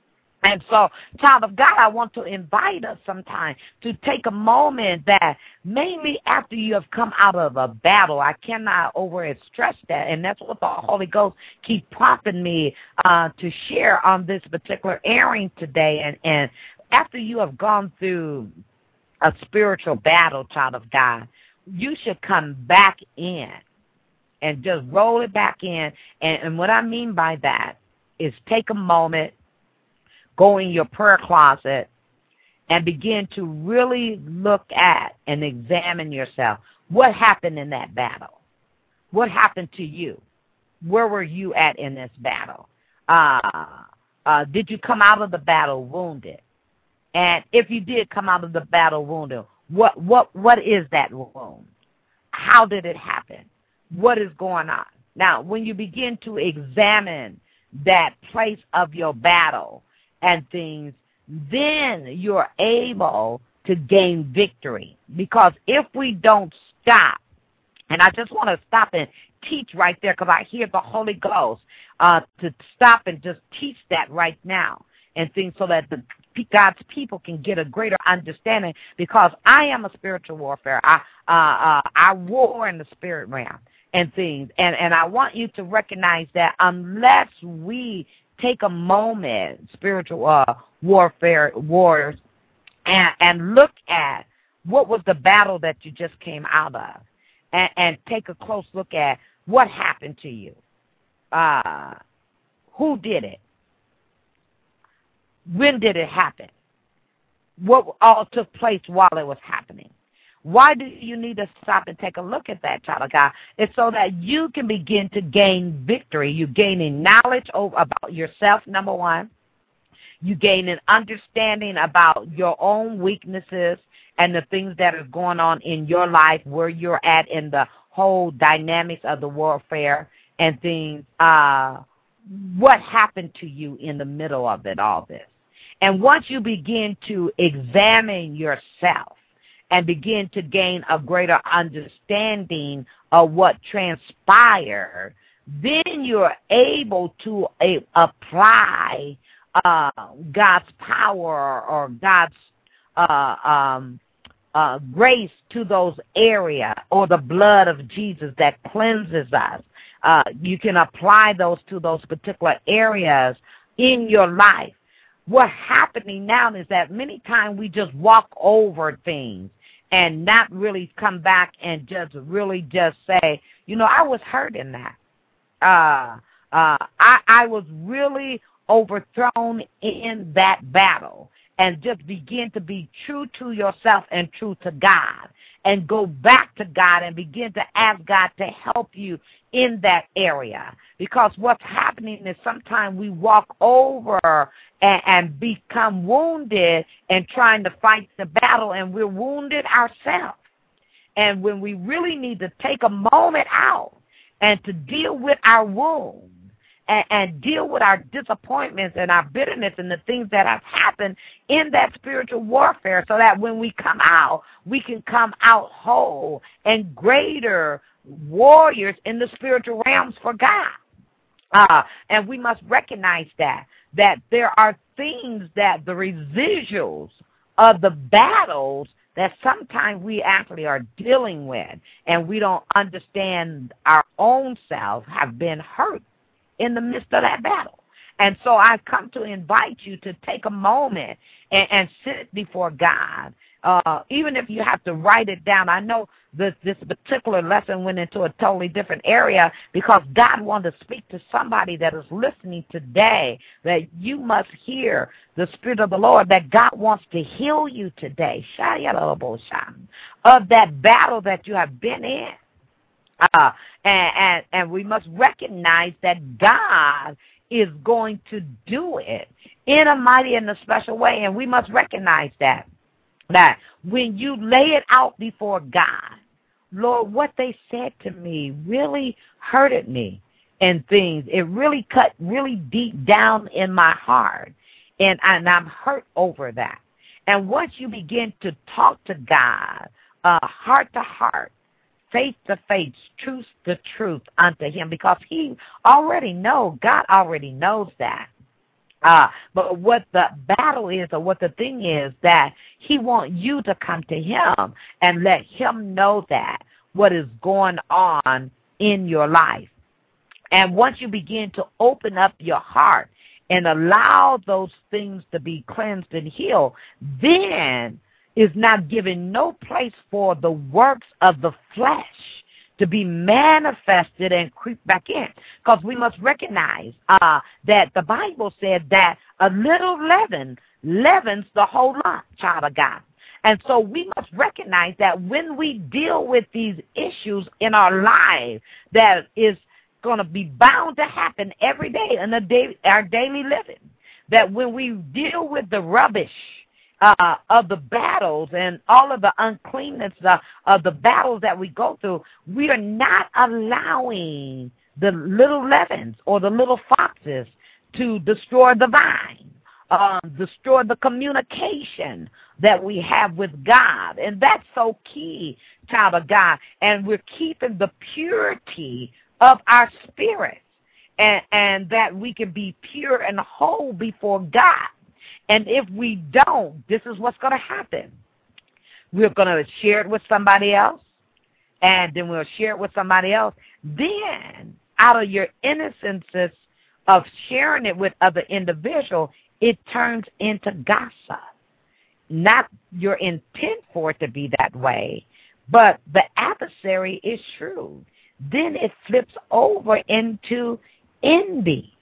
And so, child of God, I want to invite us sometime to take a moment that mainly after you have come out of a battle, I cannot overstress that, and that's what the Holy Ghost keep prompting me uh, to share on this particular airing today. And, and after you have gone through a spiritual battle, child of God, you should come back in and just roll it back in. And, and what I mean by that is take a moment, go in your prayer closet, and begin to really look at and examine yourself. What happened in that battle? What happened to you? Where were you at in this battle? Uh, uh, did you come out of the battle wounded? And if you did come out of the battle wounded, what what what is that wound? How did it happen? What is going on? Now, when you begin to examine that place of your battle and things, then you're able to gain victory. Because if we don't stop, and I just want to stop and teach right there because I hear the Holy Ghost uh, to stop and just teach that right now and things so that the God's people can get a greater understanding, because I am a spiritual warfare. I uh, uh, I war in the spirit realm and things. And, and I want you to recognize that unless we take a moment, spiritual uh, warfare warriors, and, and look at what was the battle that you just came out of, and, and take a close look at what happened to you. Uh, who did it? When did it happen? What all took place while it was happening? Why do you need to stop and take a look at that, child of God? It's so that you can begin to gain victory. You're gaining knowledge over, about yourself, number one. You gain an understanding about your own weaknesses and the things that are going on in your life, where you're at in the whole dynamics of the warfare and things. Uh, what happened to you in the middle of it, all this? And once you begin to examine yourself and begin to gain a greater understanding of what transpired, then you're able to uh, apply uh, God's power or God's uh, um, uh, grace to those areas, or the blood of Jesus that cleanses us. Uh, you can apply those to those particular areas in your life. What's happening now is that many times we just walk over things and not really come back and just really just say, you know, I was hurt in that. Uh, uh, I, I was really overthrown in that battle. And just begin to be true to yourself and true to God. And go back to God and begin to ask God to help you in that area. Because what's happening is sometimes we walk over and, and become wounded and trying to fight the battle, and we're wounded ourselves. And when we really need to take a moment out and to deal with our wounds, And, and deal with our disappointments and our bitterness and the things that have happened in that spiritual warfare, so that when we come out, we can come out whole and greater warriors in the spiritual realms for God. Uh, and we must recognize that, that there are things that the residuals of the battles that sometimes we actually are dealing with, and we don't understand our own self have been hurt in the midst of that battle. And so I've come to invite you to take a moment and, and sit before God, uh, even if you have to write it down. I know this, this particular lesson went into a totally different area, because God wanted to speak to somebody that is listening today, that you must hear the Spirit of the Lord, that God wants to heal you today, of that battle that you have been in. Uh, and, and, and we must recognize that God is going to do it in a mighty and a special way. And we must recognize that, that when you lay it out before God, Lord, what they said to me really hurted me and things. It really cut really deep down in my heart, and, and I'm hurt over that. And once you begin to talk to God, uh, heart to heart, faith to faith, truth to truth unto him, because he already knows, God already knows that. Uh, but what the battle is, or what the thing is, that he wants you to come to him and let him know that what is going on in your life. And once you begin to open up your heart and allow those things to be cleansed and healed, then is not given no place for the works of the flesh to be manifested and creep back in. Because we must recognize uh, that the Bible said that a little leaven leavens the whole lump, child of God. And so we must recognize that when we deal with these issues in our lives, that is going to be bound to happen every day in the day, our daily living, that when we deal with the rubbish Uh, of the battles and all of the uncleanness uh, of the battles that we go through, we are not allowing the little leavens or the little foxes to destroy the vine, um, destroy the communication that we have with God. And that's so key, child of God. And we're keeping the purity of our spirits, and, and that we can be pure and whole before God. And if we don't, this is what's going to happen. We're going to share it with somebody else, and then we'll share it with somebody else. Then, out of your innocences of sharing it with other individuals, it turns into gossip. Not your intent for it to be that way, but the adversary is shrewd. Then it flips over into envy.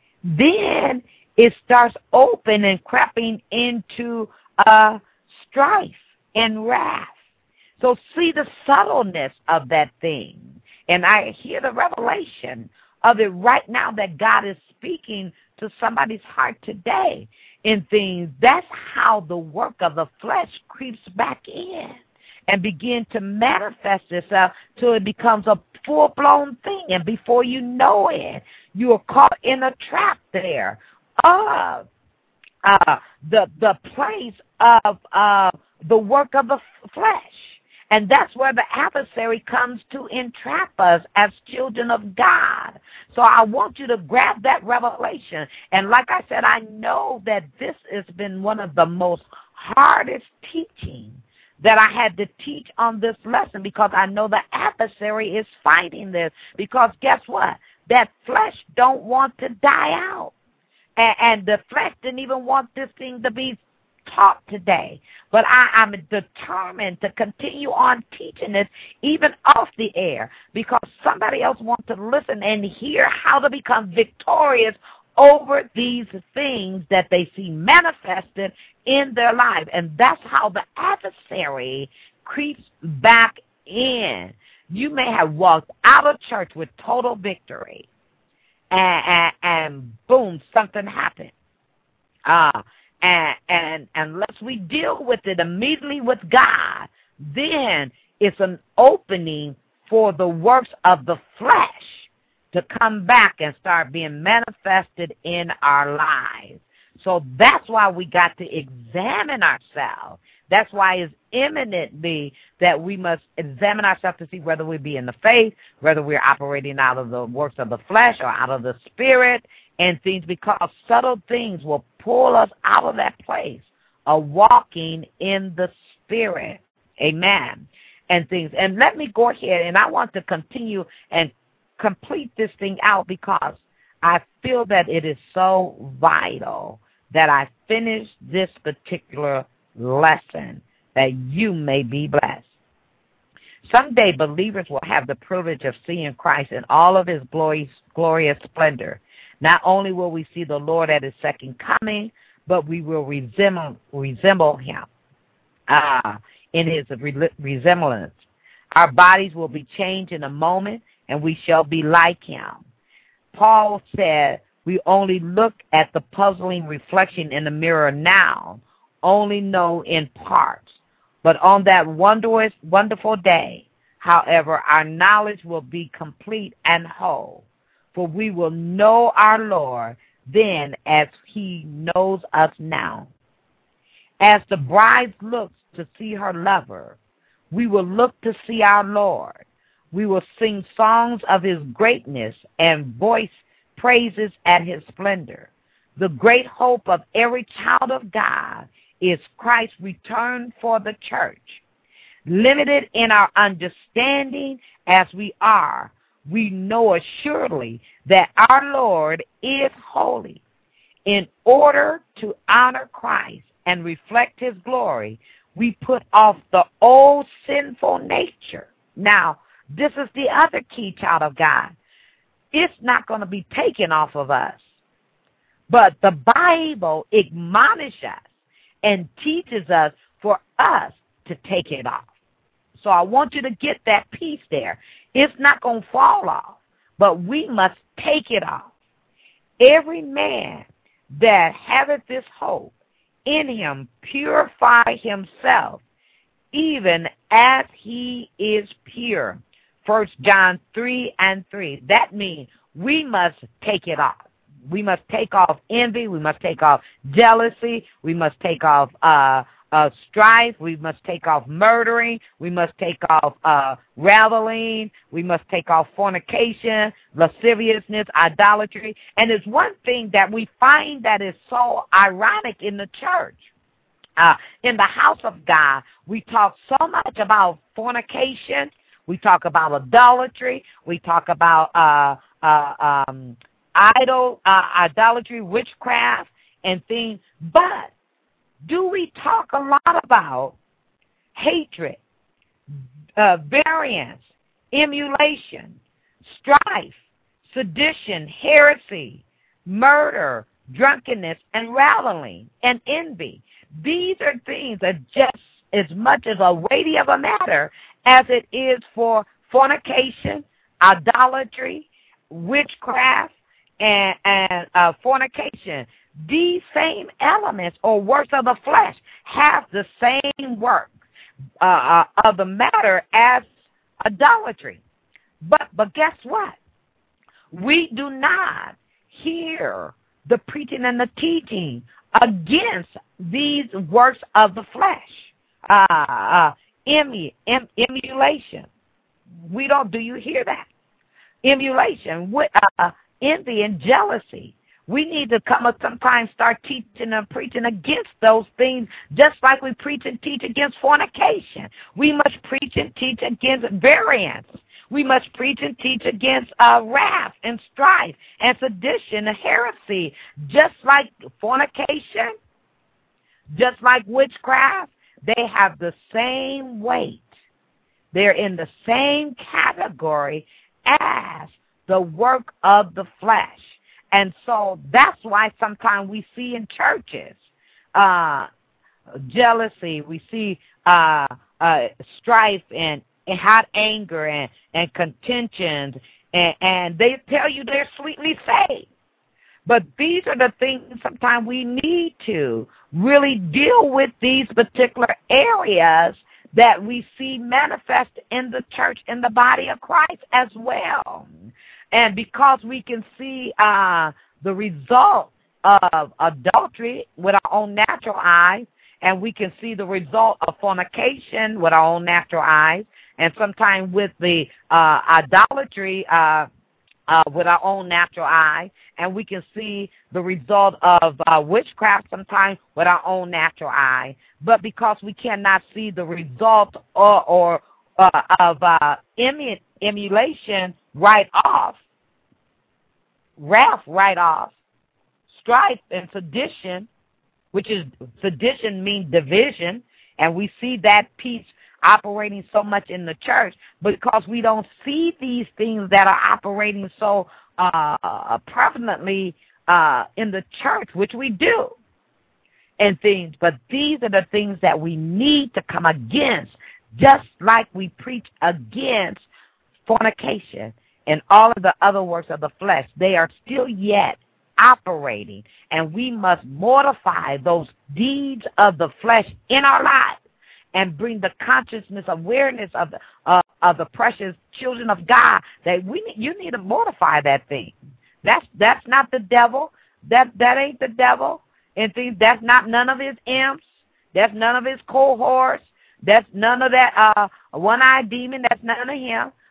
Then it starts open and creeping into uh, strife and wrath. So see the subtleness of that thing. And I hear the revelation of it right now that God is speaking to somebody's heart today in things. That's how the work of the flesh creeps back in and begin to manifest itself till it becomes a full-blown thing. And before you know it, you are caught in a trap there. Uh, uh, the the place of uh, the work of the f- flesh. And that's where the adversary comes to entrap us as children of God. So I want you to grab that revelation. And like I said, I know that this has been one of the most hardest teaching that I had to teach on this lesson, because I know the adversary is fighting this. Because guess what? That flesh don't want to die out. And the flesh didn't even want this thing to be taught today. But I, I'm determined to continue on teaching this even off the air, because somebody else wants to listen and hear how to become victorious over these things that they see manifested in their life. And that's how the adversary creeps back in. You may have walked out of church with total victory, And, and, and boom, something happened. Uh, and, and unless we deal with it immediately with God, then it's an opening for the works of the flesh to come back and start being manifested in our lives. So that's why we got to examine ourselves. That's why it's imminently that we must examine ourselves to see whether we be in the faith, whether we're operating out of the works of the flesh or out of the spirit and things, because subtle things will pull us out of that place of walking in the spirit. Amen. And things. And let me go ahead, and I want to continue and complete this thing out, because I feel that it is so vital that I finish this particular lesson, that you may be blessed. Someday believers will have the privilege of seeing Christ in all of his glorious, glorious splendor. Not only will we see the Lord at his second coming, but we will resemble, resemble him uh, in his re- resemblance. Our bodies will be changed in a moment, and we shall be like him. Paul said, we only look at the puzzling reflection in the mirror now, only know in parts. But on that wondrous, wonderful day, however, our knowledge will be complete and whole. For we will know our Lord then as he knows us now. As the bride looks to see her lover, we will look to see our Lord. We will sing songs of his greatness and voice praises at his splendor. The great hope of every child of God is Christ's return for the church. Limited in our understanding as we are, we know assuredly that our Lord is holy. In order to honor Christ and reflect his glory, we put off the old sinful nature. Now, this is the other key, child of God. It's not going to be taken off of us. But the Bible admonishes us and teaches us for us to take it off. So I want you to get that piece there. It's not going to fall off, but we must take it off. Every man that haveth this hope in him purify himself, even as he is pure. First John three and three. That means we must take it off. We must take off envy. We must take off jealousy. We must take off uh, uh, strife. We must take off murdering. We must take off uh, reveling. We must take off fornication, lasciviousness, idolatry. And it's one thing that we find that is so ironic in the church. Uh, in the house of God, we talk so much about fornication. We talk about idolatry. We talk about uh, uh, um, idol, uh, idolatry, witchcraft, and things. But do we talk a lot about hatred, uh, variance, emulation, strife, sedition, heresy, murder, drunkenness, and rattling, and envy? These are things that just as much as a weighty of a matter as it is for fornication, idolatry, witchcraft, and, and uh, fornication. These same elements or works of the flesh have the same work uh, uh, of the matter as idolatry. But but guess what? We do not hear the preaching and the teaching against these works of the flesh. Uh, uh, emu, em, emulation. We don't. Do you hear that? Emulation, uh, envy, and jealousy. We need to come up sometimes start teaching and preaching against those things, just like we preach and teach against fornication. We must preach and teach against variance. We must preach and teach against uh, wrath and strife and sedition and heresy, just like fornication, just like witchcraft. They have the same weight. They're in the same category as the work of the flesh. And so that's why sometimes we see in churches uh, jealousy, we see uh, uh, strife and, and hot anger and, and contentions, and, and they tell you they're sweetly saved. But these are the things sometimes we need to really deal with, these particular areas that we see manifest in the church, in the body of Christ as well. And because we can see uh, the result of adultery with our own natural eyes, and we can see the result of fornication with our own natural eyes, and sometimes with the uh, idolatry uh, uh, with our own natural eyes, and we can see the result of uh, witchcraft sometimes with our own natural eye. But because we cannot see the result or, or uh, of uh, emu- emulation right off, wrath right off, strife and sedition, which is sedition means division, and we see that piece operating so much in the church because we don't see these things that are operating so uh, prevalently uh, in the church, which we do, and things. But these are the things that we need to come against, just like we preach against fornication and all of the other works of the flesh. They are still yet operating, and we must mortify those deeds of the flesh in our lives and bring the consciousness, awareness of the, uh, of the precious children of God that we need, you need to mortify that thing. That's that's not the devil. That that ain't the devil. And things, that's not none of his imps. That's none of his cohorts. That's none of that uh, one-eyed demon. That's none of him.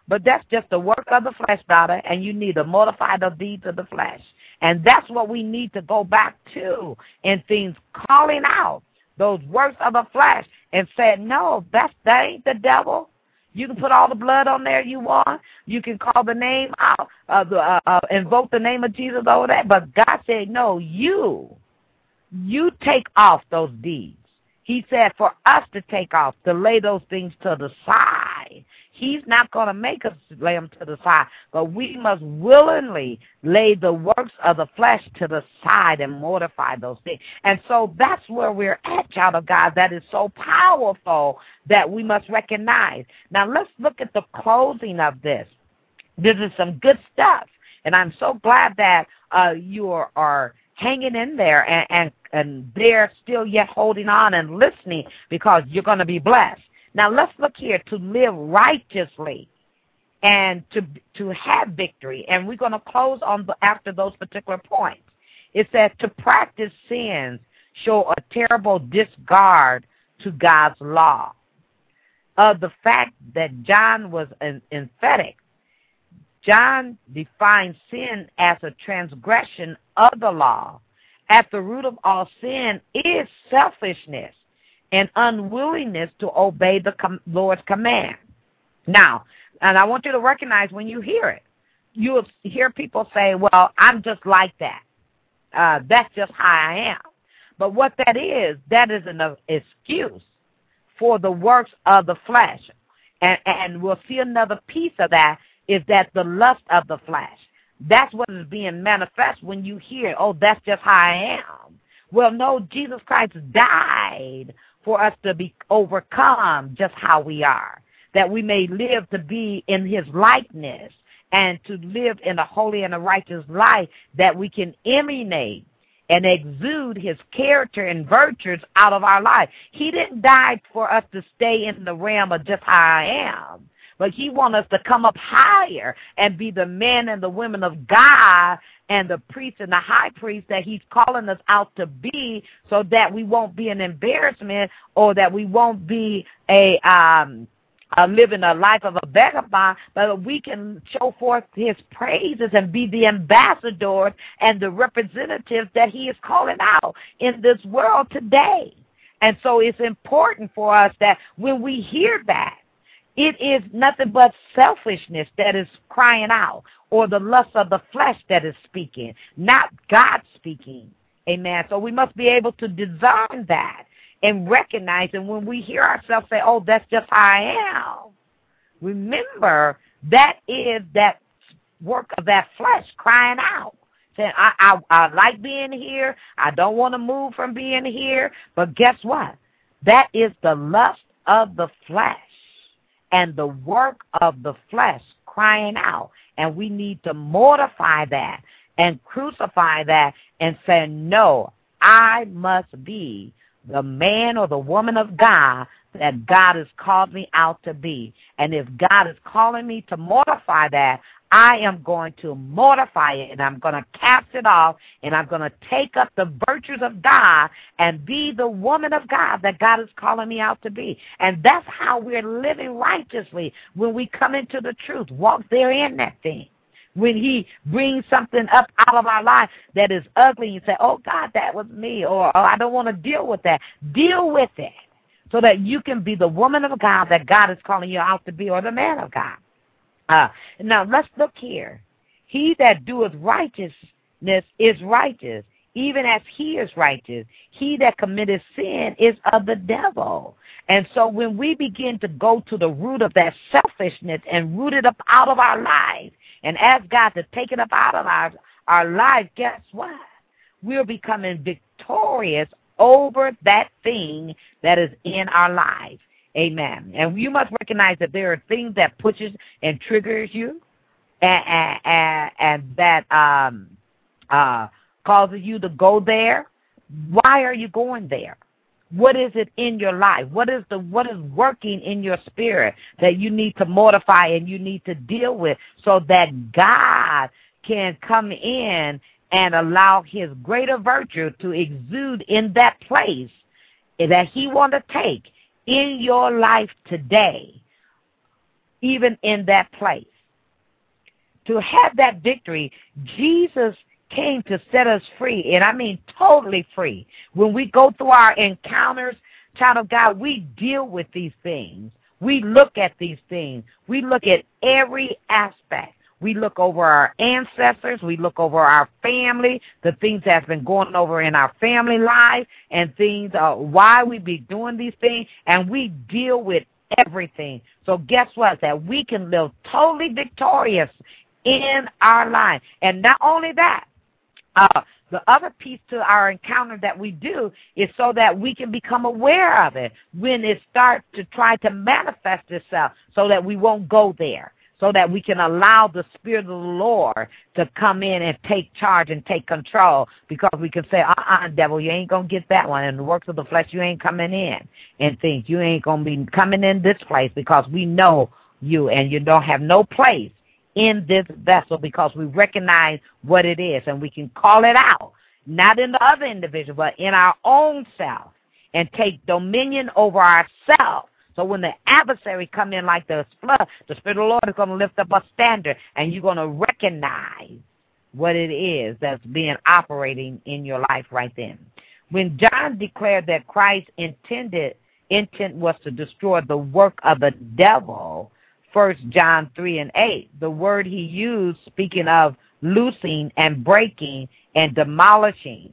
But that's just the work of the flesh, daughter, and you need to mortify the deeds of the flesh. And that's what we need to go back to in things, calling out those works of the flesh and say, no, that's, that ain't the devil. You can put all the blood on there you want. You can call the name out, uh, the, uh, uh, invoke the name of Jesus over that. But God said, no, you, you take off those deeds. He said for us to take off, to lay those things to the side. He's not going to make us lay them to the side, but we must willingly lay the works of the flesh to the side and mortify those things. And so that's where we're at, child of God. That is so powerful that we must recognize. Now let's look at the closing of this. This is some good stuff, and I'm so glad that uh, you are, are hanging in there and, and, and they're still yet holding on and listening, because you're going to be blessed. Now let's look here, to live righteously and to to have victory. And we're going to close on the, after those particular points. It says to practice sins show a terrible disregard to God's law. Of the fact that John was an emphatic, John defines sin as a transgression of the law. At the root of all sin is selfishness and unwillingness to obey the com- Lord's command. Now, and I want you to recognize when you hear it, you will hear people say, well, I'm just like that. Uh, that's just how I am. But what that is, that is an uh, excuse for the works of the flesh. And, and we'll see another piece of that, is that the lust of the flesh. That's what is being manifest when you hear, oh, that's just how I am. Well, no, Jesus Christ died for us to be overcome just how we are, that we may live to be in his likeness and to live in a holy and a righteous life, that we can emanate and exude his character and virtues out of our life. He didn't die for us to stay in the realm of just how I am, but he wants us to come up higher and be the men and the women of God and the priest and the high priest that he's calling us out to be, so that we won't be an embarrassment, or that we won't be a um uh, living a life of a vagabond, but we can show forth his praises and be the ambassadors and the representatives that he is calling out in this world today. And so it's important for us that when we hear that, it is nothing but selfishness that is crying out, or the lust of the flesh that is speaking, not God speaking. Amen. So we must be able to discern that and recognize, and when we hear ourselves say, oh, that's just how I am, remember that is that work of that flesh crying out, saying, I, I, I like being here, I don't want to move from being here, but guess what? That is the lust of the flesh and the work of the flesh crying out, and we need to mortify that and crucify that and say, no, I must be the man or the woman of God that God has called me out to be. And if God is calling me to mortify that, I am going to mortify it, and I'm going to cast it off, and I'm going to take up the virtues of God and be the woman of God that God is calling me out to be. And that's how we're living righteously, when we come into the truth, walk there in that thing. When he brings something up out of our life that is ugly, you say, oh, God, that was me, or oh, I don't want to deal with that. Deal with it so that you can be the woman of God that God is calling you out to be, or the man of God. Uh, now, let's look here. He that doeth righteousness is righteous, even as he is righteous. He that committeth sin is of the devil. And so when we begin to go to the root of that selfishness and root it up out of our life and ask God to take it up out of our, our life, guess what? We're becoming victorious over that thing that is in our life. Amen. And you must recognize that there are things that pushes and triggers you and, and, and that um, uh, causes you to go there. Why are you going there? What is it in your life? What is the what is working in your spirit that you need to mortify and you need to deal with, so that God can come in and allow his greater virtue to exude in that place that he wants to take in your life today? even in that place. To have that victory, Jesus came to set us free, and I mean totally free. When we go through our encounters, child of God, we deal with these things. We look at these things. We look at every aspect. We look over our ancestors. We look over our family, the things that's been going over in our family life, and things, uh, why we be doing these things, and we deal with everything. So guess what? That we can live totally victorious in our life. And not only that, uh, the other piece to our encounter that we do is so that we can become aware of it when it starts to try to manifest itself, so that we won't go there, so that we can allow the Spirit of the Lord to come in and take charge and take control, because we can say, uh-uh, devil, you ain't going to get that one. And the works of the flesh, you ain't coming in, and things. You ain't going to be coming in this place, because we know you, and you don't have no place in this vessel, because we recognize what it is, and we can call it out, not in the other individual, but in our own self, and take dominion over ourselves. So when the adversary come in like the flood, the Spirit of the Lord is going to lift up a standard, and you're going to recognize what it is that's being operating in your life right then. When John declared that Christ's intended intent was to destroy the work of the devil, First John three and eight, the word he used, speaking of loosing and breaking and demolishing.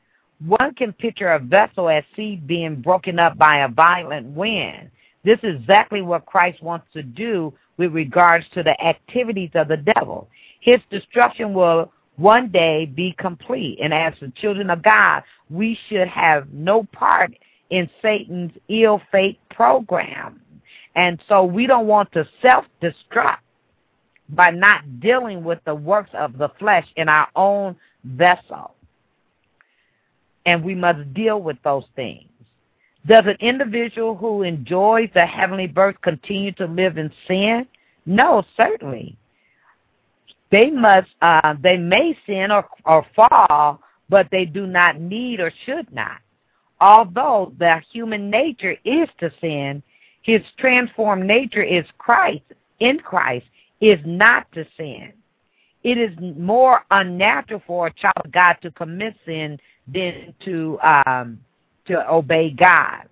One can picture a vessel at sea being broken up by a violent wind. This is exactly what Christ wants to do with regards to the activities of the devil. His destruction will one day be complete. And as the children of God, we should have no part in Satan's ill fate program. And so we don't want to self-destruct by not dealing with the works of the flesh in our own vessel. And we must deal with those things. Does an individual who enjoys the heavenly birth continue to live in sin? No, certainly. They must, uh, they may sin or, or fall, but they do not need or should not. Although the human nature is to sin, his transformed nature is Christ, in Christ, is not to sin. It is more unnatural for a child of God to commit sin than to um, to obey God.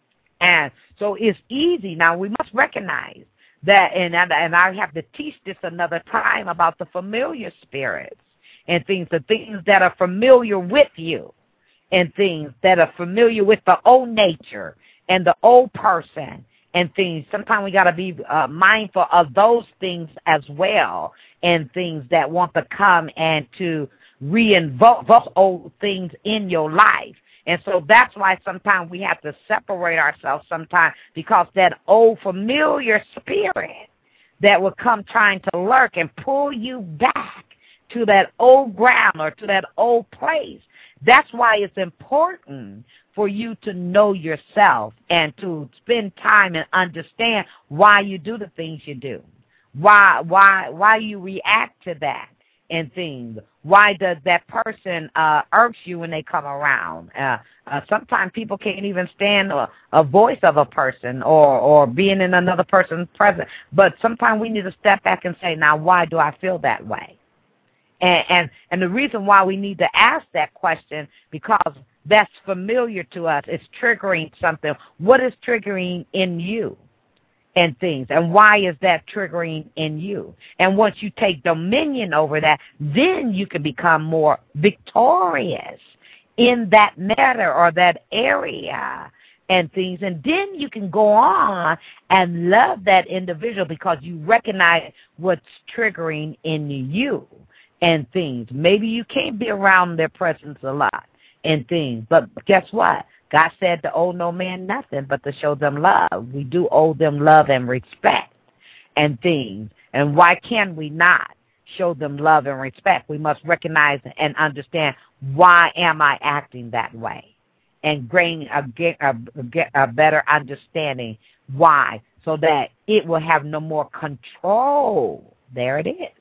And so it's easy. Now, we must recognize that, and, and I have to teach this another time about the familiar spirits and things, the things that are familiar with you, and things that are familiar with the old nature and the old person and things. Sometimes we got to be uh, mindful of those things as well, and things that want to come and to reinvoke those old things in your life. And so that's why sometimes we have to separate ourselves sometimes, because that old familiar spirit that will come trying to lurk and pull you back to that old ground or to that old place. That's why it's important for you to know yourself and to spend time and understand why you do the things you do, why why why you react to that and things. Why does that person uh, irks you when they come around? Uh, uh, sometimes people can't even stand a, a voice of a person or, or being in another person's presence. But sometimes we need to step back and say, now, why do I feel that way? And, and, and the reason why we need to ask that question, because that's familiar to us. It's triggering something. What is triggering in you? And things, and why is that triggering in you? And once you take dominion over that, then you can become more victorious in that matter or that area and things. And then you can go on and love that individual because you recognize what's triggering in you and things. Maybe you can't be around their presence a lot and things, but guess what? God said to owe no man nothing but to show them love. We do owe them love and respect and things. And why can we not show them love and respect? We must recognize and understand, why am I acting that way? And gain a, a, a better understanding why, so that it will have no more control. There it is.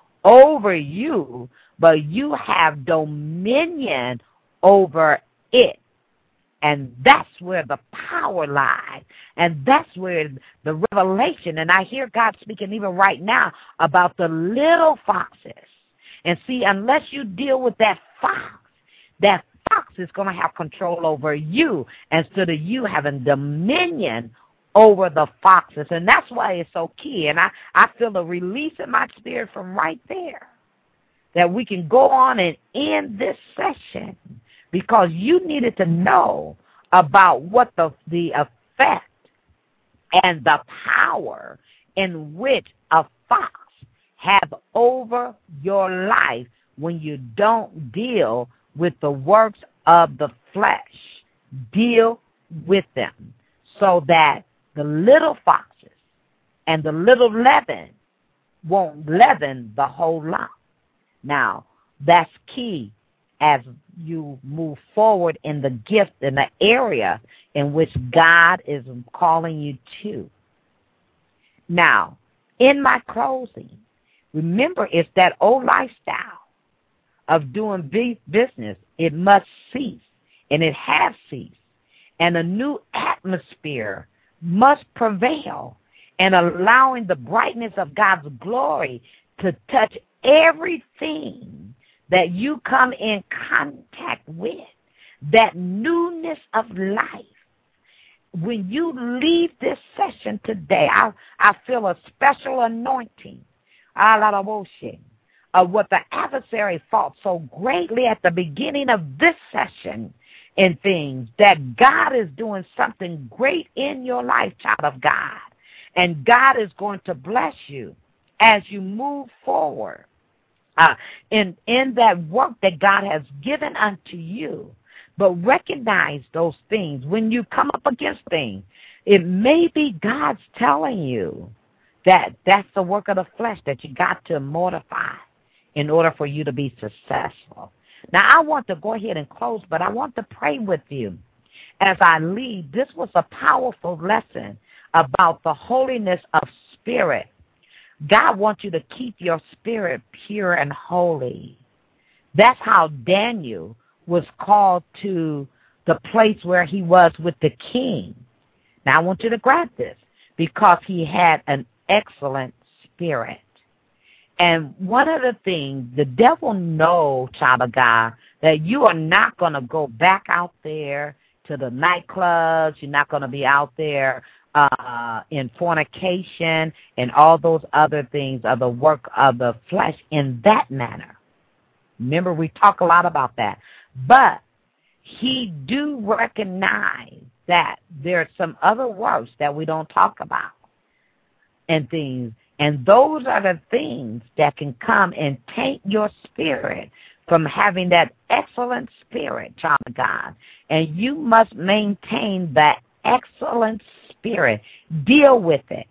Over you, but you have dominion over it. And that's where the power lies. And that's where the revelation, and I hear God speaking even right now about the little foxes. And see, unless you deal with that fox, that fox is going to have control over you instead of you having dominion over the foxes. And that's why it's so key. And I, I feel a release in my spirit from right there that we can go on and end this session, because you needed to know about what the, the effect and the power in which a fox has over your life when you don't deal with the works of the flesh. Deal with them so that the little foxes and the little leaven won't leaven the whole lump. Now, that's key as you move forward in the gift, in the area in which God is calling you to. Now, in my closing, remember, it's that old lifestyle of doing business. It must cease, and it has ceased. And a new atmosphere must prevail, and allowing the brightness of God's glory to touch everything that you come in contact with, that newness of life. When you leave this session today, I, I feel a special anointing of what the adversary fought so greatly at the beginning of this session in things, that God is doing something great in your life, child of God. And God is going to bless you as you move forward uh, in, in that work that God has given unto you. But recognize those things. When you come up against things, it may be God's telling you that that's the work of the flesh that you got to mortify in order for you to be successful. Now, I want to go ahead and close, but I want to pray with you as I leave. This was a powerful lesson about the holiness of spirit. God wants you to keep your spirit pure and holy. That's how Daniel was called to the place where he was with the king. Now, I want you to grab this, because he had an excellent spirit. And one of the things, the devil knows, child of God, that you are not going to go back out there to the nightclubs. You're not going to be out there uh, in fornication and all those other things of the work of the flesh in that manner. Remember, we talk a lot about that. But he do recognize that there are some other works that we don't talk about and things. And those are the things that can come and taint your spirit from having that excellent spirit, child of God. And you must maintain that excellent spirit. Deal with it.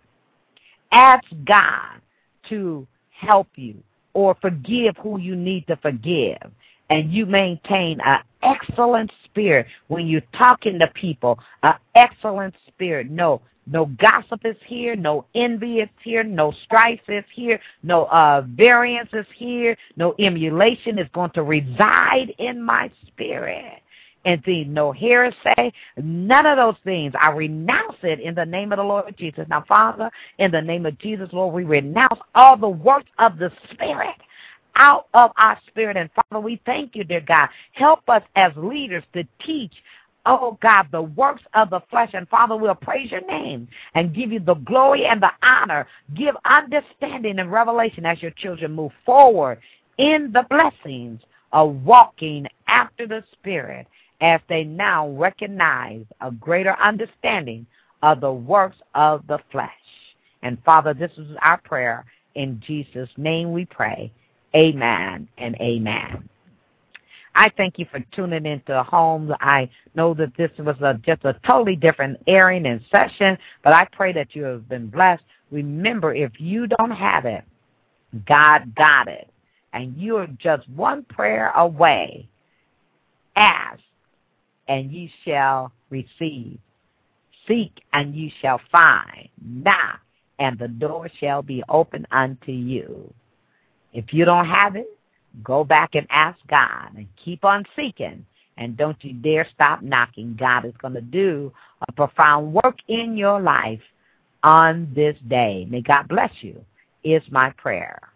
Ask God to help you or forgive who you need to forgive. And you maintain an excellent spirit when you're talking to people, an excellent spirit. No, no gossip is here, no envy is here, no strife is here, no uh, variance is here, no emulation is going to reside in my spirit. And see, no hearsay, none of those things. I renounce it in the name of the Lord Jesus. Now, Father, in the name of Jesus, Lord, we renounce all the works of the Spirit out of our spirit. And Father, we thank you, dear God. Help us as leaders to teach, oh God, the works of the flesh. And Father, we'll praise your name and give you the glory and the honor. Give understanding and revelation as your children move forward in the blessings of walking after the Spirit, as they now recognize a greater understanding of the works of the flesh. And Father, this is our prayer. In Jesus' name we pray. Amen and amen. I thank you for tuning into Home. I know that this was a, just a totally different airing and session, but I pray that you have been blessed. Remember, if you don't have it, God got it. And you're just one prayer away. Ask, and ye shall receive. Seek, and you shall find. Knock, and the door shall be open unto you. If you don't have it, go back and ask God and keep on seeking, And don't you dare stop knocking. God is going to do a profound work in your life on this day. May God bless you, is my prayer.